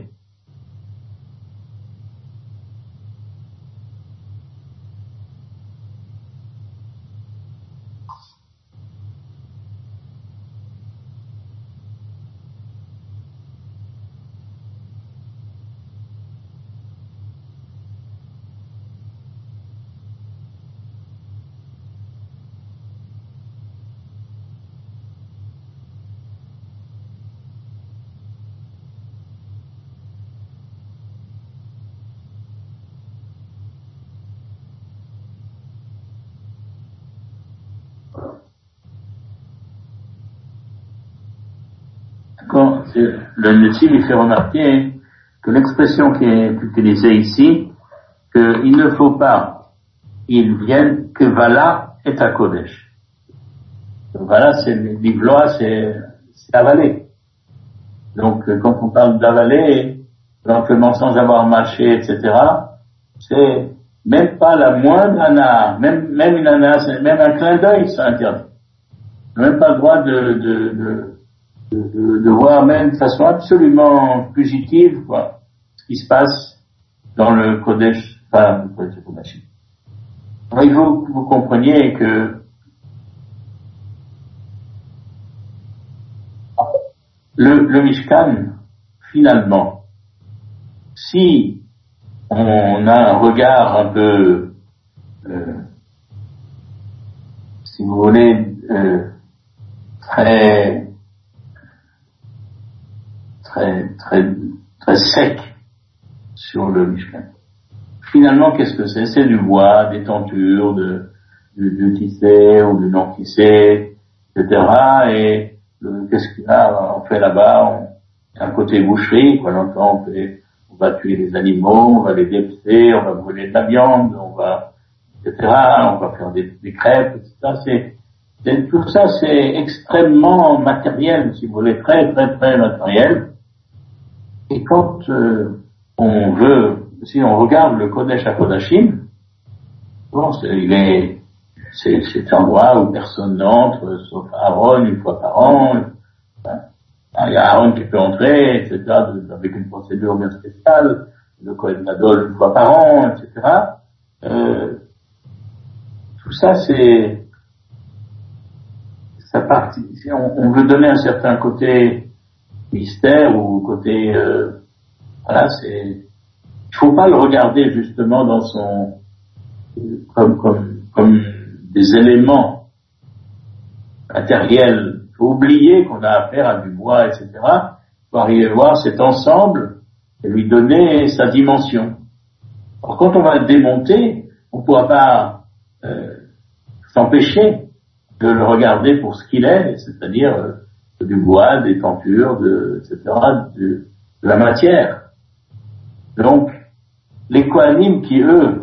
Quand le Nessim il fait remarquer que l'expression qui est utilisée ici, qu'il ne faut pas, ils viennent que Vala est à Kodesh. Vala, c'est l'ivloa, c'est, c'est avaler. Donc, quand on parle d'avaler, éventuellement sans avoir marché, et cetera, c'est même pas la moindre ana, même, même une ana, même un clin d'œil, c'est interdit. On n'a même pas le droit de, de, de De, de, de voir même de façon absolument fugitive quoi, ce qui se passe dans le Kodesh, enfin, le Kodesh. Alors, il faut que vous compreniez que le, le Mishkan, finalement, si on a un regard un peu, euh, si vous voulez, euh, très très, très, très sec sur le Mishkan. Finalement, qu'est-ce que c'est? C'est du bois, des tentures, de, du, du tissé ou du non-tissé, et cetera. Et le, qu'est-ce qu'il y a? On fait là-bas, on, un côté boucherie, quoi, longtemps, on fait, on va tuer les animaux, on va les dépecer, on va brûler de la viande, on va, et cetera. On va faire des, des crêpes, et cetera. C'est, Et tout ça, c'est extrêmement matériel, si vous voulez, très, très, très matériel. Et quand euh, on veut, si on regarde le Kodesh HaKodashim, bon, c'est, il est, c'est cet endroit où personne n'entre, sauf Aaron une fois par an. Hein. Il y a Aaron qui peut entrer, et cetera, avec une procédure bien spéciale, le Kohen Gadol une fois par an, et cetera. Euh, tout ça, c'est ça partie. On, on veut donner un certain côté mystère ou côté, euh, voilà, c'est. Il faut pas le regarder justement dans son comme comme comme des éléments matériels. Il faut oublier qu'on a affaire à du bois, et cetera. Il faut arriver à voir cet ensemble et lui donner sa dimension. Alors quand on va le démonter, on ne pourra pas euh, s'empêcher de le regarder pour ce qu'il est, c'est-à-dire euh, du bois, des tentures, de, et cetera, de, de la matière. Donc, les Kohanim qui, eux,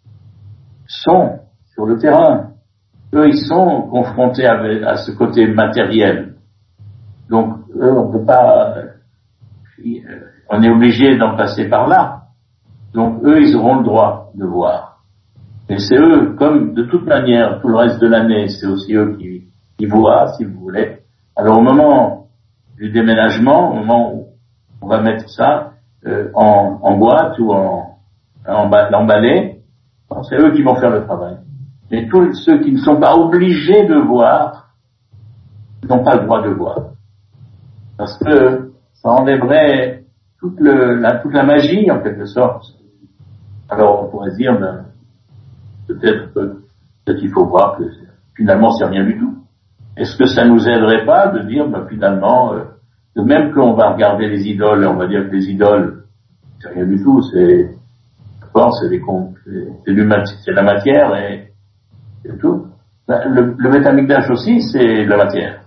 sont sur le terrain, eux, ils sont confrontés avec, à ce côté matériel. Donc, eux, on peut pas, euh, on est obligé d'en passer par là. Donc, eux, ils auront le droit de voir. Et c'est eux, comme de toute manière, tout le reste de l'année, c'est aussi eux qui, qui voient, si vous voulez. Alors, au moment du déménagement, au moment où on va mettre ça euh, en, en boîte ou en, en l'emballer, c'est eux qui vont faire le travail. Et tous ceux qui ne sont pas obligés de voir n'ont pas le droit de voir. Parce que ça enlèverait toute, le, la, toute la magie, en quelque sorte. Alors, on pourrait dire, ben, peut-être, peut-être il faut voir que finalement, c'est rien du tout. Est-ce que ça nous aiderait pas de dire, ben, finalement, euh, de même qu'on va regarder les idoles, on va dire que les idoles, c'est rien du tout, c'est, c'est, des, c'est, du, c'est la matière et c'est tout. Le, le Beth Amikdash aussi, c'est la matière.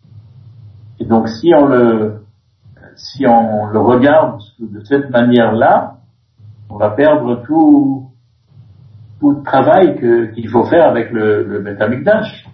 Et donc, si on le, si on le regarde de cette manière-là, on va perdre tout, tout le travail que, qu'il faut faire avec le, le Beth Amikdash.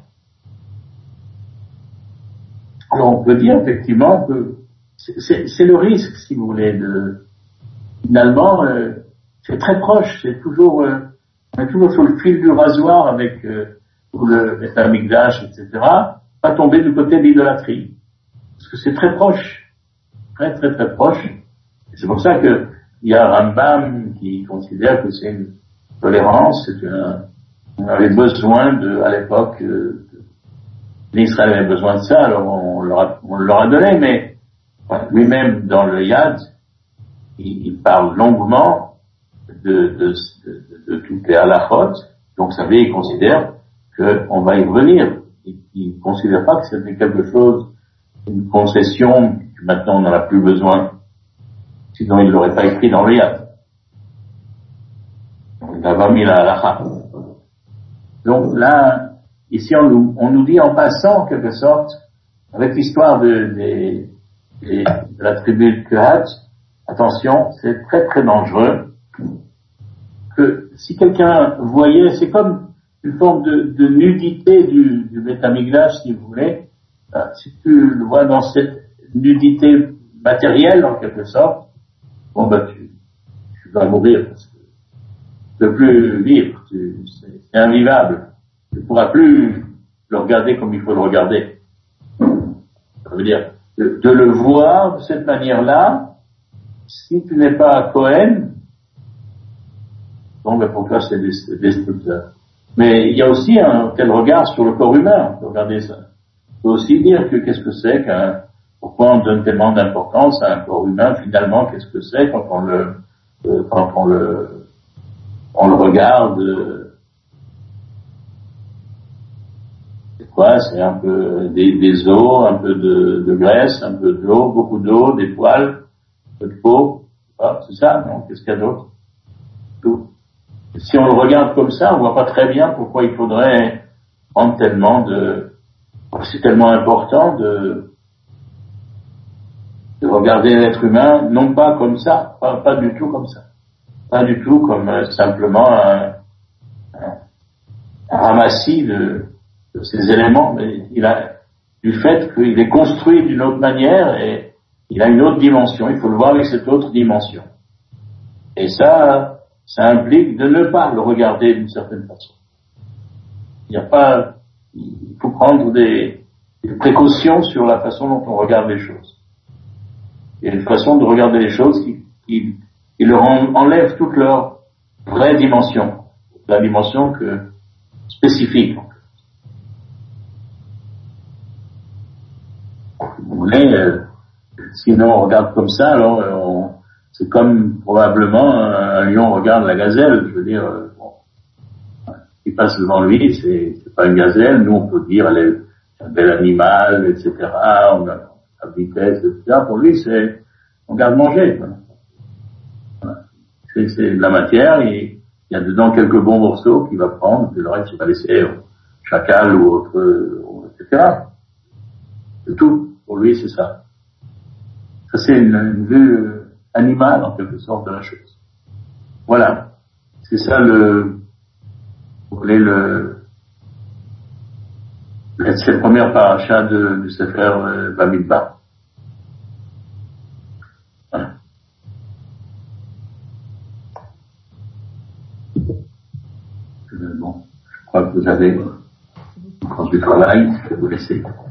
Alors, on peut dire effectivement que c'est, c'est, c'est le risque, si vous voulez, de, finalement, euh, c'est très proche, c'est toujours, euh, on est toujours sur le fil du rasoir avec euh, le Beth Amikdash, et cetera. Pas tomber du côté de l'idolâtrie. Parce que c'est très proche. Très, très, très proche. Et c'est pour ça que il y a Rambam qui considère que c'est une tolérance, c'est un, on avait besoin de, à l'époque, euh, l'Israël avait besoin de ça, alors on leur a, on leur a donné, mais lui-même dans le Yad, il, il parle longuement de, de, de, de toutes les halachot, donc ça veut dire, il considère qu'on va y revenir. Il ne considère pas que c'était quelque chose, une concession, que maintenant on n'en a plus besoin. Sinon il ne l'aurait pas écrit dans le Yad. Donc il n'a pas mis la halacha. Donc là, ici on nous, on nous dit en passant, en quelque sorte, avec l'histoire de, de, de, de la tribu de Kehat, attention, c'est très très dangereux, que si quelqu'un voyait, c'est comme une forme de, de nudité du, du Beth Amikdash, si vous voulez, si tu le vois dans cette nudité matérielle, en quelque sorte, bon ben tu, tu vas mourir, parce que tu ne peux plus vivre, tu, c'est, c'est invivable. Tu ne pourras plus le regarder comme il faut le regarder. Ça veut dire, de, de le voir de cette manière-là, si tu n'es pas Cohen, bon ben pour toi c'est destructeur. Mais il y a aussi un tel regard sur le corps humain, regardez ça. Il faut aussi dire que qu'est-ce que c'est qu'un, pourquoi on donne tellement d'importance à un corps humain, finalement, qu'est-ce que c'est quand on le, euh, quand on le, on le regarde, euh, c'est quoi, c'est un peu des, des os, un peu de, de graisse, un peu d'eau, beaucoup d'eau, des poils, un peu de peau, ah, c'est ça, non? Qu'est-ce qu'il y a d'autre? Tout. Si on le regarde comme ça, on voit pas très bien pourquoi il faudrait prendre tellement de, c'est tellement important de, de regarder l'être humain, non pas comme ça, pas, pas du tout comme ça. Pas du tout comme euh, simplement un, un, un ramassis de, de ces éléments, mais il a, du fait qu'il est construit d'une autre manière et il a une autre dimension. Il faut le voir avec cette autre dimension. Et ça, ça implique de ne pas le regarder d'une certaine façon. Il n'y a pas, il faut prendre des, des précautions sur la façon dont on regarde les choses. Il y a une façon de regarder les choses qui, qui, qui leur en, enlève toute leur vraie dimension, la dimension que, spécifique. Vous voulez, euh, sinon on regarde comme ça, alors on, c'est comme probablement un lion regarde la gazelle. Je veux dire, euh, bon, il passe devant lui, c'est, c'est pas une gazelle. Nous on peut dire elle est un bel animal, et cetera. On a sa vitesse, et cetera. Pour lui, c'est on garde manger. Voilà. Voilà. C'est, c'est de la matière et il y a dedans quelques bons morceaux qu'il va prendre, puis le reste il va laisser au chacal ou autre, et cetera. C'est tout. Pour lui, c'est ça. Ça, c'est une, une vue animale, en quelque sorte, de la chose. Voilà. C'est ça le, vous voulez le, c'est la première paracha de, de Sefer euh, Bamidbar. Voilà. Euh, bon, je crois que vous avez, quand du travail, je vais vous laisser.